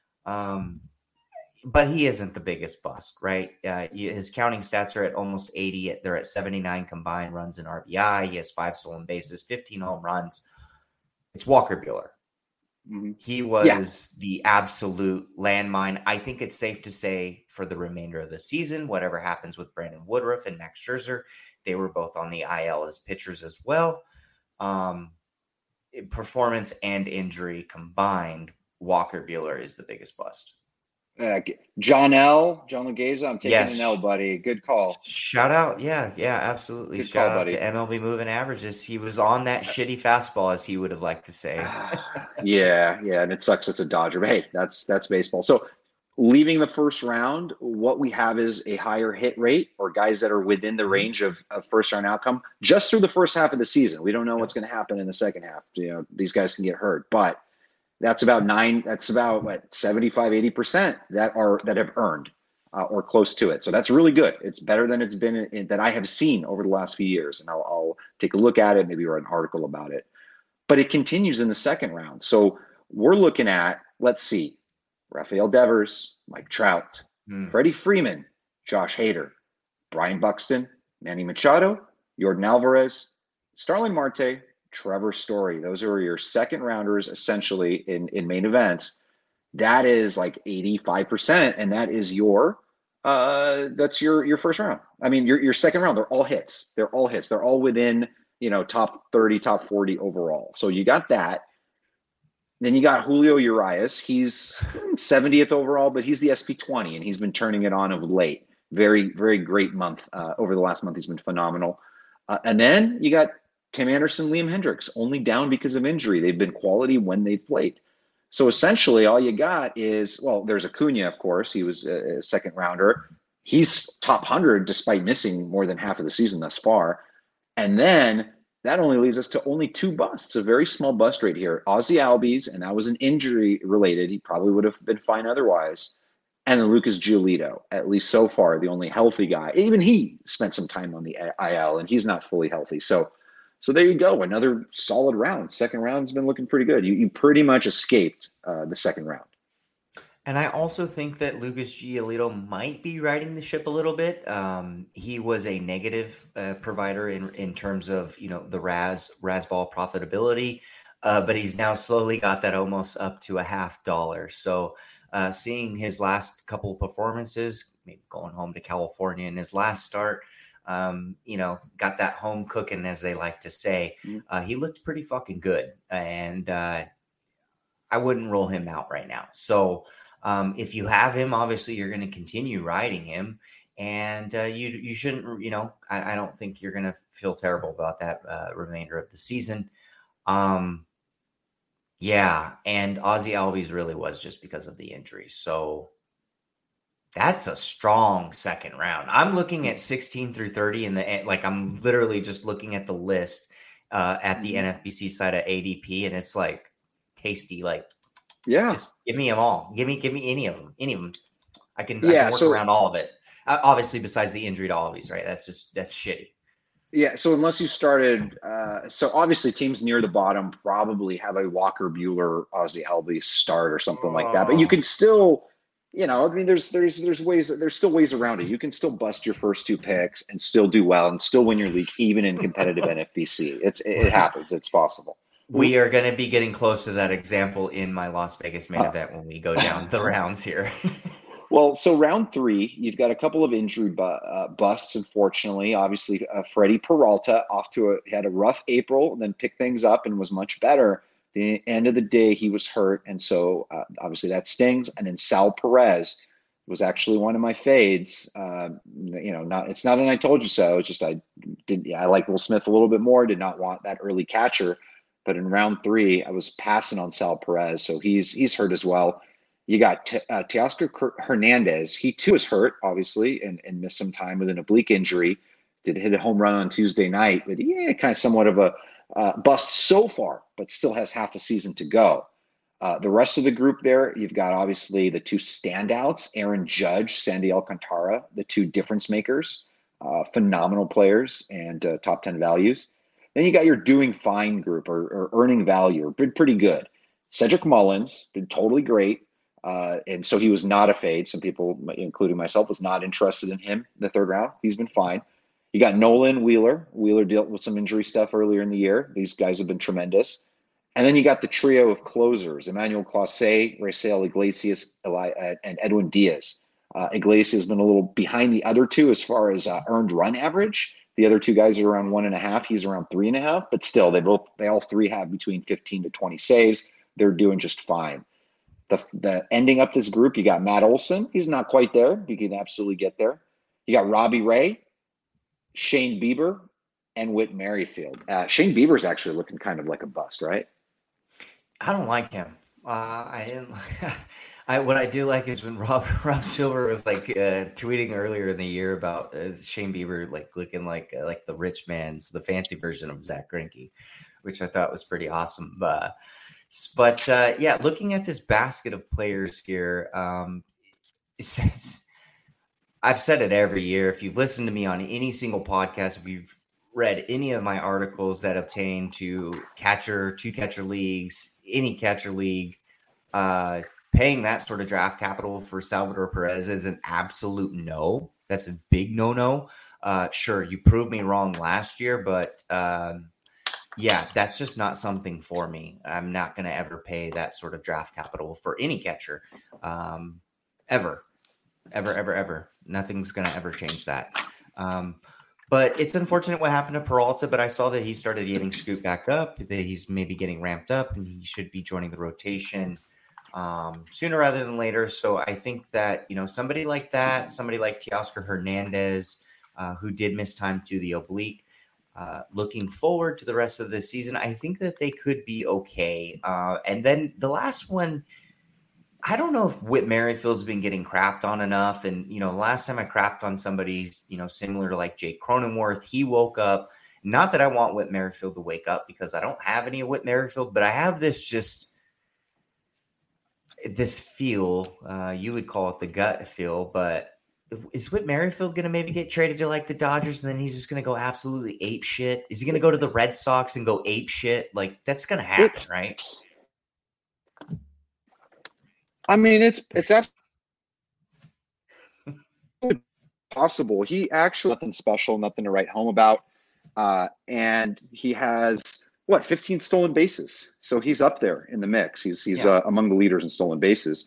But he isn't the biggest bust, right? His counting stats are at almost 80. They're at 79 combined runs and RBI. He has 5 stolen bases, 15 home runs. It's Walker Buehler. Mm-hmm. He was the absolute landmine. I think it's safe to say for the remainder of the season, whatever happens with Brandon Woodruff and Max Scherzer, they were both on the IL as pitchers as well. Performance and injury combined, Walker Buehler is the biggest bust. John Legeza, I'm taking an L, buddy. Good call. Shout out. Yeah, absolutely. Good Shout call, out buddy. To MLB moving averages. He was on that shitty fastball, as he would have liked to say. Yeah. And it sucks it's a Dodger, but hey, that's baseball. So leaving the first round, what we have is a higher hit rate or guys that are within the range of first round outcome just through the first half of the season. We don't know what's going to happen in the second half. These guys can get hurt, but that's about 75, 80% that have earned or close to it. So that's really good. It's better than it's been that I have seen over the last few years. And I'll take a look at it, maybe write an article about it. But it continues in the second round. So we're looking at, let's see, Rafael Devers, Mike Trout, Freddie Freeman, Josh Hader, Brian Buxton, Manny Machado, Yordan Alvarez, Starling Marte, Trevor Story. Those are your second rounders essentially in main events. That is like 85%. And that is that's your first round. I mean, your second round, they're all hits. They're all within, top 30, top 40 overall. So you got that. Then you got Julio Urias. He's 70th overall, but he's the SP20 and he's been turning it on of late. Very, very great month. Over the last month, he's been phenomenal. And then you got Tim Anderson, Liam Hendricks, only down because of injury. They've been quality when they've played. So essentially all you got is, there's Acuna, of course. He was a second rounder. He's top 100 despite missing more than half of the season thus far. And then that only leaves us to only 2 busts, a very small bust rate here. Ozzy Albies, and that was an injury related. He probably would have been fine otherwise. And then Lucas Giolito, at least so far, the only healthy guy. Even he spent some time on the IL, and he's not fully healthy. So there you go. Another solid round. Second round's been looking pretty good. You pretty much escaped the second round. And I also think that Lucas Giolito might be riding the ship a little bit. He was a negative provider in terms of, the Raz ball profitability, but he's now slowly got that almost up to $0.50. So seeing his last couple of performances, maybe going home to California in his last start, got that home cooking, as they like to say. He looked pretty fucking good, and I wouldn't roll him out right now. So If you have him, obviously you're going to continue riding him, and you shouldn't. I don't think you're going to feel terrible about that remainder of the season. Yeah, and Ozzy Albies really was just because of the injury. So that's a strong second round. I'm looking at 16 through 30 I'm literally just looking at the list at the NFBC side of ADP, and it's like tasty. Like, just give me them all. Give me any of them. I can work around all of it. Obviously, besides the injury to Albies, right? That's shitty. Yeah, so unless you started, so obviously teams near the bottom probably have a Walker Buehler, Ozzy Albies start or something like that. But you can still, there's still ways around it. You can still bust your first 2 picks and still do well and still win your league, even in competitive NFBC. It happens. It's possible. We are going to be getting close to that example in my Las Vegas main event when we go down the rounds here. Well, so round 3, you've got a couple of injury busts, unfortunately. Obviously, Freddie Peralta had a rough April, and then picked things up and was much better. The end of the day, he was hurt, and so obviously that stings. And then Sal Perez was actually one of my fades. It's not an I told you so. It's just I like Will Smith a little bit more. Did not want that early catcher, but in round 3, I was passing on Sal Perez, so he's hurt as well. You got Teoscar Hernandez. He too is hurt, obviously, and missed some time with an oblique injury. Did hit a home run on Tuesday night, but kind of somewhat of a bust so far, but still has half a season to go. The rest of the group there, you've got obviously the 2 standouts, Aaron Judge, Sandy Alcantara, the 2 difference makers, phenomenal players and top 10 values. Then you got your doing fine group or earning value, or been pretty good. Cedric Mullins, been totally great. And so he was not a fade. Some people, including myself, was not interested in him in the 3rd round. He's been fine. You got Nolan Wheeler. Wheeler dealt with some injury stuff earlier in the year. These guys have been tremendous. And then you got the trio of closers, Emmanuel Clase, Raisel Iglesias, and Edwin Diaz. Iglesias has been a little behind the other 2 as far as earned run average. The other 2 guys are around 1.5. He's around 3.5. But still, they all 3 have between 15 to 20 saves. They're doing just fine. The ending up this group, you got Matt Olson. He's not quite there. He can absolutely get there. You got Robbie Ray, Shane Bieber, and Whit Merrifield. Shane Bieber's actually looking kind of like a bust, right? I don't like him. I didn't. What I do like is when Rob Silver was tweeting earlier in the year about Shane Bieber looking like the rich man's, the fancy version of Zach Greinke, which I thought was pretty awesome. But looking at this basket of players here, it says, I've said it every year. If you've listened to me on any single podcast, if you've read any of my articles that obtain to two catcher leagues, any catcher league, paying that sort of draft capital for Salvador Perez is an absolute no. That's a big no-no. Sure, you proved me wrong last year, but that's just not something for me. I'm not going to ever pay that sort of draft capital for any catcher, ever. Nothing's going to ever change that. But it's unfortunate what happened to Peralta, but I saw that he started getting scooped back up, that he's maybe getting ramped up, and he should be joining the rotation sooner rather than later. So I think that, somebody like that, somebody like Teoscar Hernandez, who did miss time to the oblique, looking forward to the rest of the season, I think that they could be okay. And then the last one, I don't know if Whit Merrifield's been getting crapped on enough. And, last time I crapped on somebody, similar to like Jake Cronenworth, he woke up. Not that I want Whit Merrifield to wake up because I don't have any of Whit Merrifield, but I have this feel, you would call it the gut feel, but is Whit Merrifield going to maybe get traded to like the Dodgers and then he's just going to go absolutely ape shit? Is he going to go to the Red Sox and go ape shit? Like that's going to happen, right? I mean, it's absolutely possible. He actually nothing special, nothing to write home about. And he has 15 stolen bases. So he's up there in the mix. He's among the leaders in stolen bases.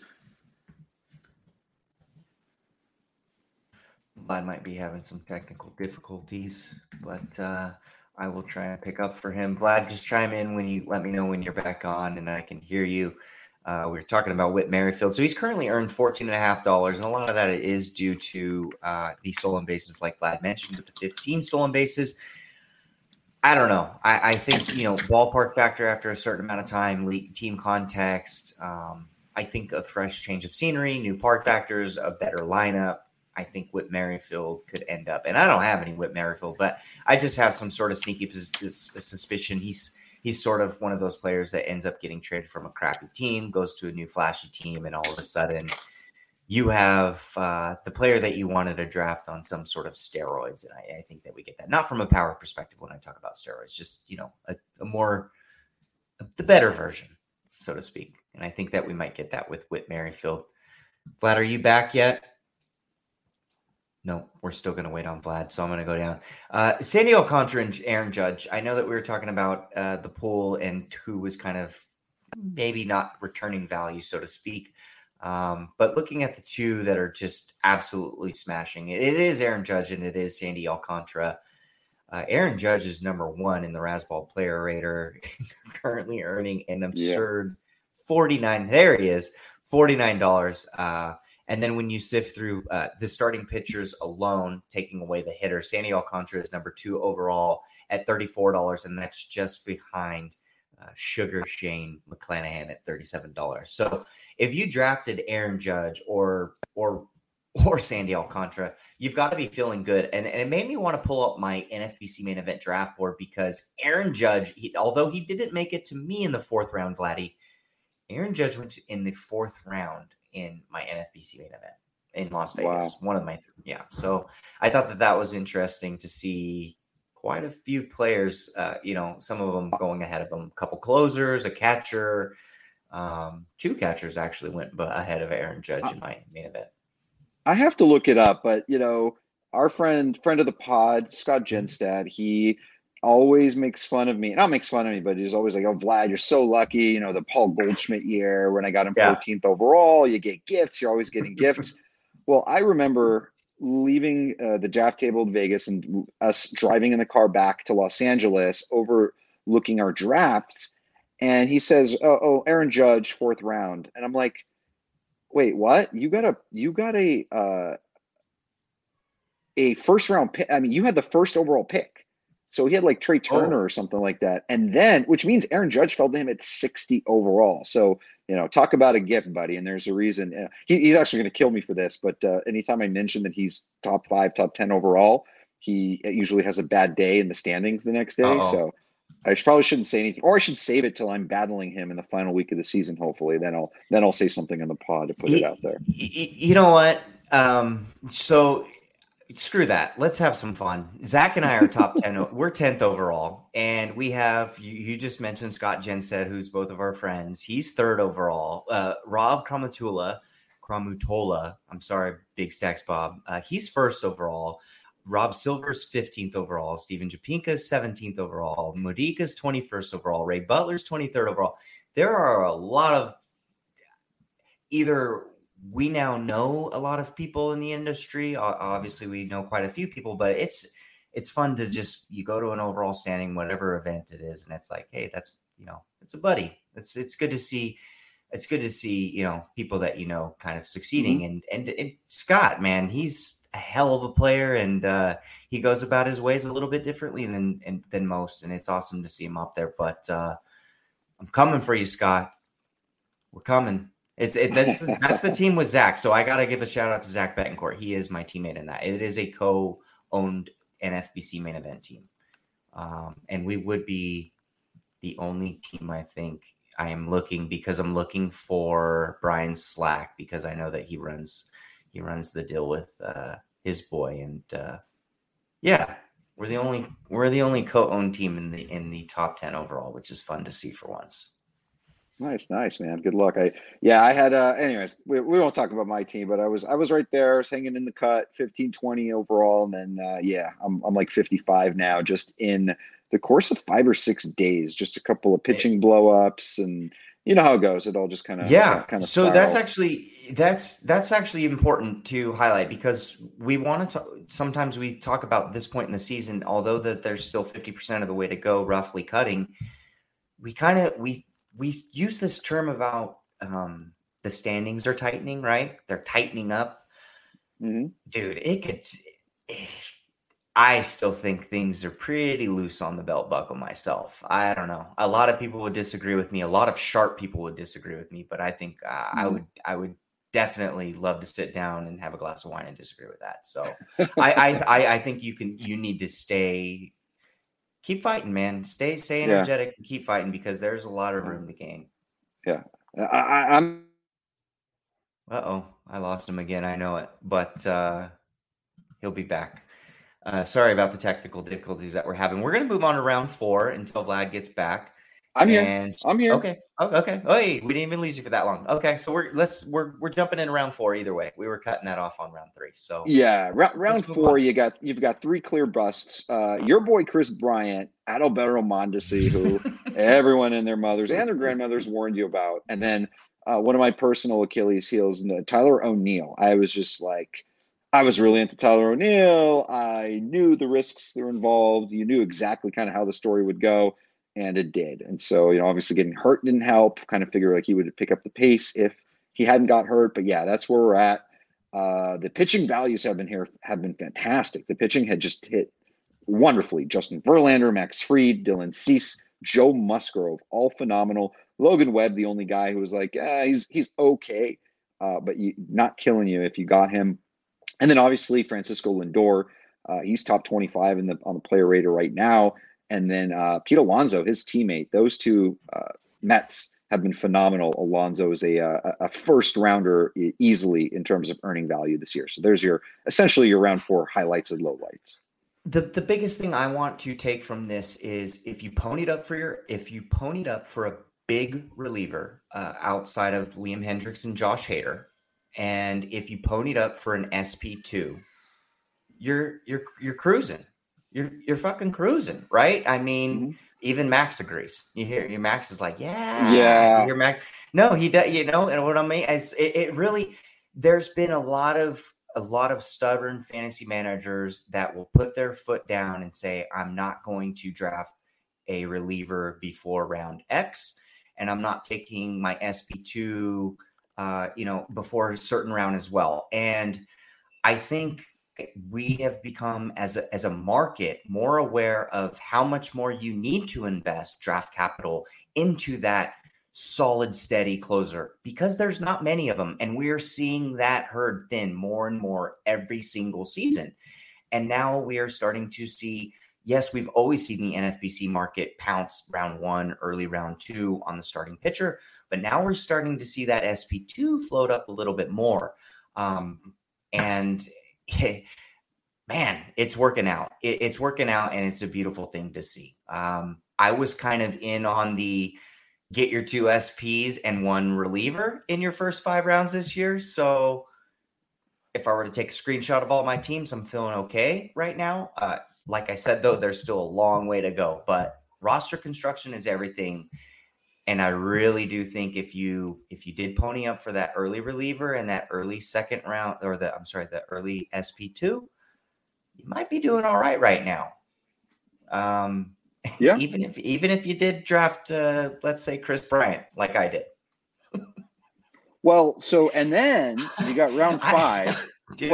Vlad might be having some technical difficulties, but I will try and pick up for him. Vlad, just chime in when you let me know when you're back on and I can hear you. We were talking about Whit Merrifield. So he's currently earned $14.50, and a lot of that is due to the stolen bases, like Vlad mentioned, with the 15 stolen bases. I don't know. I think, ballpark factor after a certain amount of time, team context. I think a fresh change of scenery, new park factors, a better lineup. I think Whit Merrifield could end up, and I don't have any Whit Merrifield, but I just have some sort of sneaky suspicion. He's sort of one of those players that ends up getting traded from a crappy team, goes to a new flashy team, and all of a sudden you have the player that you wanted to draft on some sort of steroids. And I think that we get that, not from a power perspective when I talk about steroids, just, the better version, so to speak. And I think that we might get that with Whit Merrifield. Vlad, are you back yet? No, we're still going to wait on Vlad, so I'm going to go down. Sandy Alcantara and Aaron Judge. I know that we were talking about the pool and who was kind of maybe not returning value, so to speak. But looking at the two that are just absolutely smashing it is Aaron Judge and it is Sandy Alcantara. Aaron Judge is number one in the Razzball Player Rater, currently earning an absurd $49. There he is, $49. And then when you sift through the starting pitchers alone, taking away the hitter, Sandy Alcantara is number 2 overall at $34, and that's just behind Sugar Shane McClanahan at $37. So if you drafted Aaron Judge or Sandy Alcantara, you've got to be feeling good. And it made me want to pull up my NFBC main event draft board because Aaron Judge, although he didn't make it to me in the 4th round, Vladdy, Aaron Judge went in the 4th round in my NFBC main event in Las Vegas. Wow. One of my, So I thought that was interesting to see quite a few players, some of them going ahead of him, a couple closers, a catcher, 2 catchers actually went ahead of Aaron Judge in my main event. I have to look it up, but our friend of the pod, Scott Genstad, he always makes fun of me. Not makes fun of me, but he's always like, "Oh, Vlad, you're so lucky. The Paul Goldschmidt year when I got him 14th overall, you get gifts. You're always getting gifts." Well, I remember leaving the draft table in Vegas and us driving in the car back to Los Angeles, overlooking our drafts, and he says, "Oh, Aaron Judge, 4th round," and I'm like, "Wait, what? You got a 1st round pick? I mean, you had the 1st overall pick." So he had like Trey Turner or something like that. And then, which means Aaron Judge fell to him at 60 overall. So, talk about a gift, buddy. And there's a reason. He's actually going to kill me for this. But anytime I mention that he's top 5, top 10 overall, he usually has a bad day in the standings the next day. Uh-oh. So I probably shouldn't say anything. Or I should save it till I'm battling him in the final week of the season, hopefully. Then I'll say something on the pod to put it out there. You know what? So screw that. Let's have some fun. Zach and I are top 10. We're 10th overall. And we have, you just mentioned Scott Genstad, who's both of our friends. He's 3rd overall. Rob Kramutola. I'm sorry, Big Stacks Bob. He's 1st overall. Rob Silver's 15th overall. Steven Japinka's 17th overall. Modica's 21st overall. Ray Butler's 23rd overall. There are a lot of either we now know a lot of people in the industry. Obviously, we know quite a few people, but it's fun to just, you go to an overall standing, whatever event it is, and it's like, hey, that's, it's a buddy. It's good to see. It's good to see, people that, kind of succeeding. Mm-hmm. And Scott, man, he's a hell of a player, and he goes about his ways a little bit differently than most. And it's awesome to see him up there, but I'm coming for you, Scott. We're coming. That's the team with Zach. So I got to give a shout out to Zach Betancourt. He is my teammate in that. It is a co-owned NFBC main event team. And we would be the only team, I think, I am looking, because I'm looking for Brian Slack, because I know that he runs the deal with his boy. And we're the only co-owned team in the top 10 overall, which is fun to see for once. Nice, man. Good luck. I had, anyways, we won't talk about my team, but I was right there. I was hanging in the cut, 15-20 overall. And then, I'm like 55 now, just in the course of 5 or 6 days, just a couple of pitching blow-ups, and you know how it goes. It all just kind of So that's actually important to highlight, because we want to sometimes we talk about this point in the season, although that there's still 50% of the way to go, roughly cutting. We use this term about the standings are tightening, right? They're tightening up. Mm-hmm. Dude, I still think things are pretty loose on the belt buckle myself. I don't know. A lot of people would disagree with me. A lot of sharp people would disagree with me, but I think I would definitely love to sit down and have a glass of wine and disagree with that. So I think you need to keep fighting, man. Stay energetic and keep fighting, because there's a lot of room to gain. Yeah. I'm. Uh-oh, I lost him again. I know it, but he'll be back. Sorry about the technical difficulties that we're having. We're going to move on to round 4 until Vlad gets back. I'm here. Okay. Okay. Oh, hey, we didn't even lose you for that long. Okay, so we're jumping in round 4 either way. We were cutting that off on round 3. So yeah, round 4, you've got 3 clear busts. Your boy Chris Bryant, Adalberto Mondesi, who everyone and their mothers and their grandmothers warned you about, and then one of my personal Achilles heels, Tyler O'Neill. I was really into Tyler O'Neill. I knew the risks that were involved. You knew exactly kind of how the story would go, and it did. And so, obviously getting hurt didn't help. Kind of figure like he would pick up the pace if he hadn't got hurt. But yeah, that's where we're at. The pitching values have been fantastic. The pitching had just hit wonderfully. Justin Verlander, Max Fried, Dylan Cease, Joe Musgrove, all phenomenal. Logan Webb, the only guy who was like, he's okay, but not killing you if you got him. And then obviously Francisco Lindor, he's top 25 on the player rater right now. And then Pete Alonso, his teammate, those two Mets have been phenomenal. Alonso is a first rounder easily in terms of earning value this year. So there's essentially your round 4 highlights and lowlights. The biggest thing I want to take from this is if you ponied up for a big reliever outside of Liam Hendricks and Josh Hader, and if you ponied up for an SP2, you're cruising. You're fucking cruising, right? I mean, even Max agrees. You hear your Max is like, yeah. You hear Max? No, he does. And what I mean is, it really. There's been a lot of stubborn fantasy managers that will put their foot down and say, I'm not going to draft a reliever before round X, and I'm not taking my SP2, before a certain round as well. And I think we have become, as a market, more aware of how much more you need to invest draft capital into that solid, steady closer, because there's not many of them. And we're seeing that herd thin more and more every single season. And now we are starting to see, yes, we've always seen the NFBC market pounce round 1, early round 2 on the starting pitcher, but now we're starting to see that SP2 float up a little bit more. And man, it's working out. It's working out, and it's a beautiful thing to see. I was kind of in on the get your 2 SPs and 1 reliever in your first 5 rounds this year. So if I were to take a screenshot of all my teams, I'm feeling okay right now. Like I said, though, there's still a long way to go, but roster construction is everything. And I really do think if you did pony up for that early reliever and that early second round, or the early SP2, you might be doing all right now. Yeah. Even if you did draft, let's say Chris Bryant, like I did. Well, so, and then you got round 5.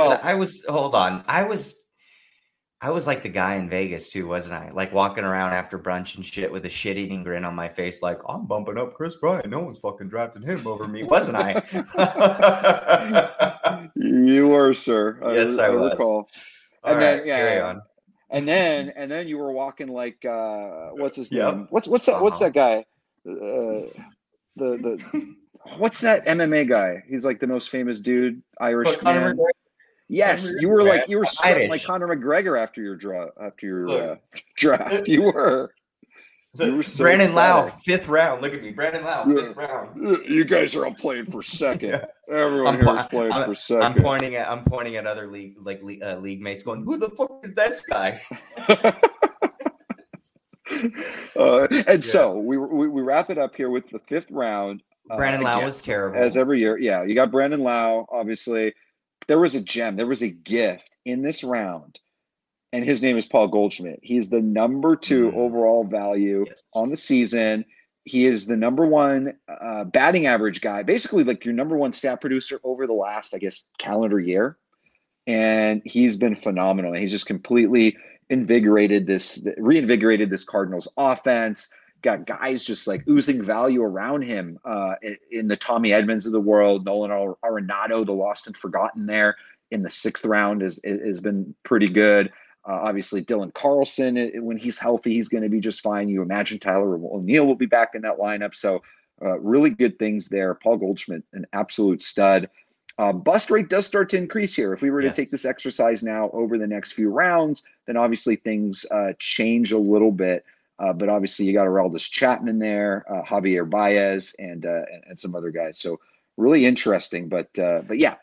I was like the guy in Vegas too, wasn't I? Like walking around after brunch and shit with a shit-eating grin on my face, like, I'm bumping up Chris Bryant. No one's fucking drafting him over me, wasn't I? You were, sir. Yes, I was. Recall. And then, carry on. And then you were walking like, what's his name? What's that guy? What's that MMA guy? He's like the most famous dude, Irish man. Yes, you were sweating like Conor McGregor after your draft. You were. So Brandon Lau, 5th round. Look at me, Brandon Lau, 5th round. You guys are all playing for second. Everyone here is playing for second. I'm pointing at other league mates, going, "Who the fuck is this guy?" So we wrap it up here with the 5th round. Brandon Lau was terrible, as every year. Yeah, you got Brandon Lau. Obviously, there was a gem. There was a gift in this round. And his name is Paul Goldschmidt. He's the number 2 overall value on the season. He is the number one batting average guy, basically like your number one stat producer over the last, I guess, calendar year. And he's been phenomenal. He's just completely reinvigorated this Cardinals offense. Got guys just like oozing value around him in the Tommy Edmonds of the world. Nolan Arenado, the lost and forgotten there in the 6th round, has been pretty good. Obviously, Dylan Carlson, when he's healthy, he's going to be just fine. You imagine Tyler O'Neill will be back in that lineup. So really good things there. Paul Goldschmidt, an absolute stud. Bust rate does start to increase here. If we were to take this exercise now over the next few rounds, then obviously things change a little bit. But obviously you got Aroldis Chapman there, Javier Baez, and some other guys. So really interesting. But yeah,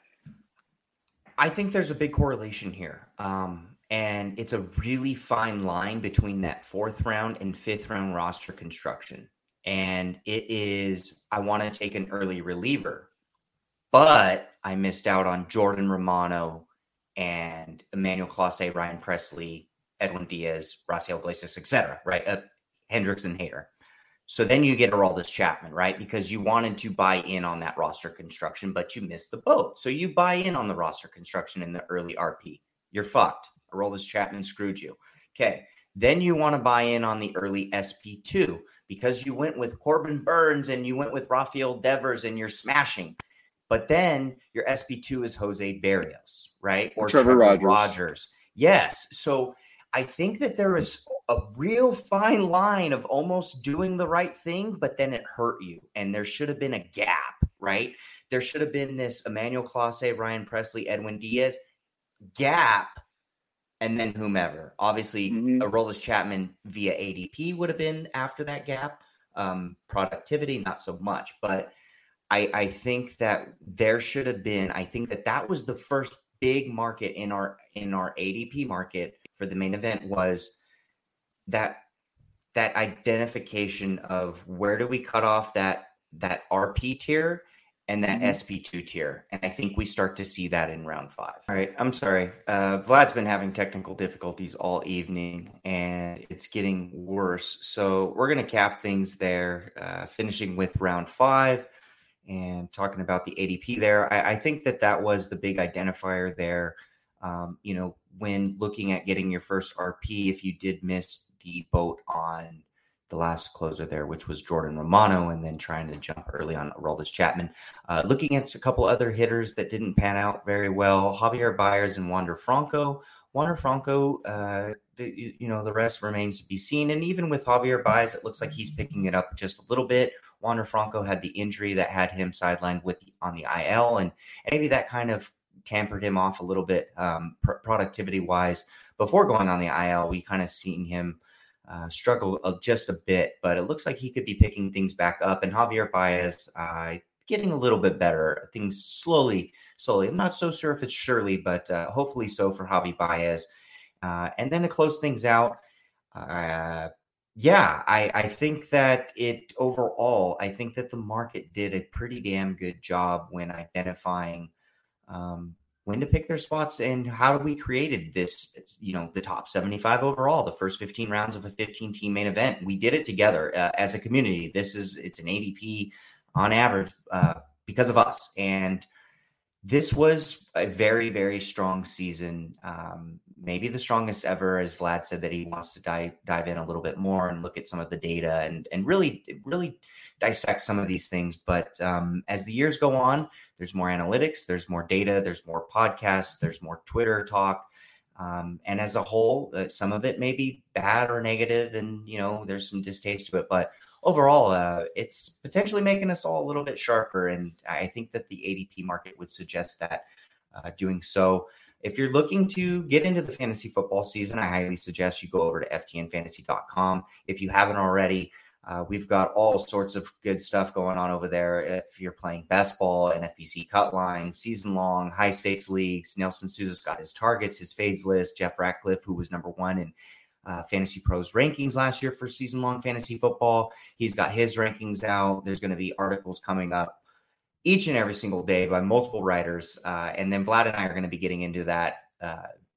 I think there's a big correlation here. And it's a really fine line between that 4th round and 5th round roster construction. And it is, I want to take an early reliever, but I missed out on Jordan Romano and Emmanuel Clase, Ryan Presley, Edwin Diaz, Rafael Iglesias, etc. Right? Hendricks and Hader. So then you get Aroldis Chapman, right? Because you wanted to buy in on that roster construction, but you missed the boat. So you buy in on the roster construction in the early RP. You're fucked. Aroldis Chapman screwed you. Okay. Then you want to buy in on the early SP2 because you went with Corbin Burns and you went with Rafael Devers and you're smashing. But then your SP2 is Jose Barrios, right? Or Trevor Rogers. Yes. So I think that there is a real fine line of almost doing the right thing, but then it hurt you. And there should have been a gap, right? There should have been this Emmanuel Clase, Ryan Presley, Edwin Diaz gap, and then whomever. Obviously, Aroldis Chapman via ADP would have been after that gap. Productivity, not so much. But I think that there should have been, I think that was the first big market in our ADP market for the main event, was that identification of where do we cut off that RP tier and that SP2 tier. And I think we start to see that in round 5. All right. I'm sorry. Vlad's been having technical difficulties all evening and it's getting worse. So we're going to cap things there, finishing with round 5 and talking about the ADP there. I think that was the big identifier there. When looking at getting your first RP, if you did miss the boat on the last closer there, which was Jordan Romano, and then trying to jump early on Aroldis Chapman. Looking at a couple other hitters that didn't pan out very well, Javier Baez and Wander Franco. Wander Franco, the rest remains to be seen. And even with Javier Baez, it looks like he's picking it up just a little bit. Wander Franco had the injury that had him sidelined on the IL, and maybe that kind of tampered him off a little bit productivity-wise. Before going on the IL, we kind of seen him struggle just a bit, but it looks like he could be picking things back up. And Javier Baez getting a little bit better. Things slowly. I'm not so sure if it's surely, but hopefully so for Javi Baez. And then to close things out, I think that I think that the market did a pretty damn good job when identifying when to pick their spots and how we created this, the top 75 overall, the first 15 rounds of a 15-team main event. We did it together as a community. It's an ADP on average because of us. And this was a very, very strong season, maybe the strongest ever, as Vlad said that he wants to dive in a little bit more and look at some of the data and really dissect some of these things. But as the years go on, there's more analytics, there's more data, there's more podcasts, there's more Twitter talk. And as a whole, some of it may be bad or negative, and, there's some distaste to it. But overall, it's potentially making us all a little bit sharper. And I think that the ADP market would suggest that doing so. If you're looking to get into the fantasy football season, I highly suggest you go over to ftnfantasy.com. If you haven't already, we've got all sorts of good stuff going on over there. If you're playing best ball, NFBC cut line, season long, high stakes leagues, Nelson Sousa's got his targets, his fades list. Jeff Ratcliffe, who was number 1 in Fantasy Pros rankings last year for season long fantasy football, he's got his rankings out. There's going to be articles coming up each and every single day by multiple writers. And then Vlad and I are going to be getting into that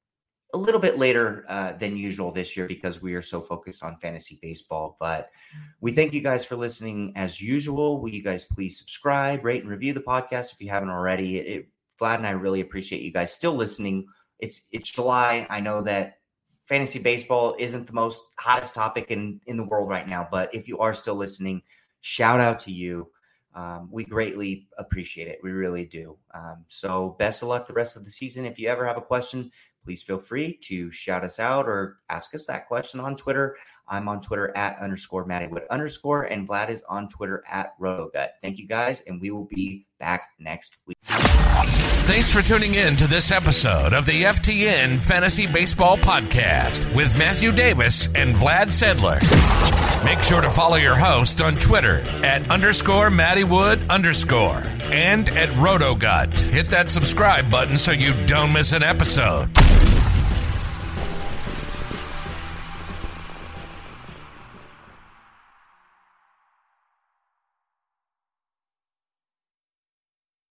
a little bit later than usual this year because we are so focused on fantasy baseball. But we thank you guys for listening as usual. Will you guys please subscribe, rate, and review the podcast if you haven't already? Vlad and I really appreciate you guys still listening. It's July. I know that fantasy baseball isn't the most hottest topic in the world right now, but if you are still listening, shout out to you. We greatly appreciate it. We really do. So best of luck the rest of the season. If you ever have a question, please feel free to shout us out or ask us that question on Twitter. I'm on Twitter @_MattyWood_, and Vlad is on Twitter @RotoGut. Thank you guys, and we will be back next week. Thanks for tuning in to this episode of the FTN Fantasy Baseball Podcast with Matthew Davis and Vlad Sedler. Make sure to follow your host on Twitter @_MattyWood_ and @RotoGut. Hit that subscribe button so you don't miss an episode.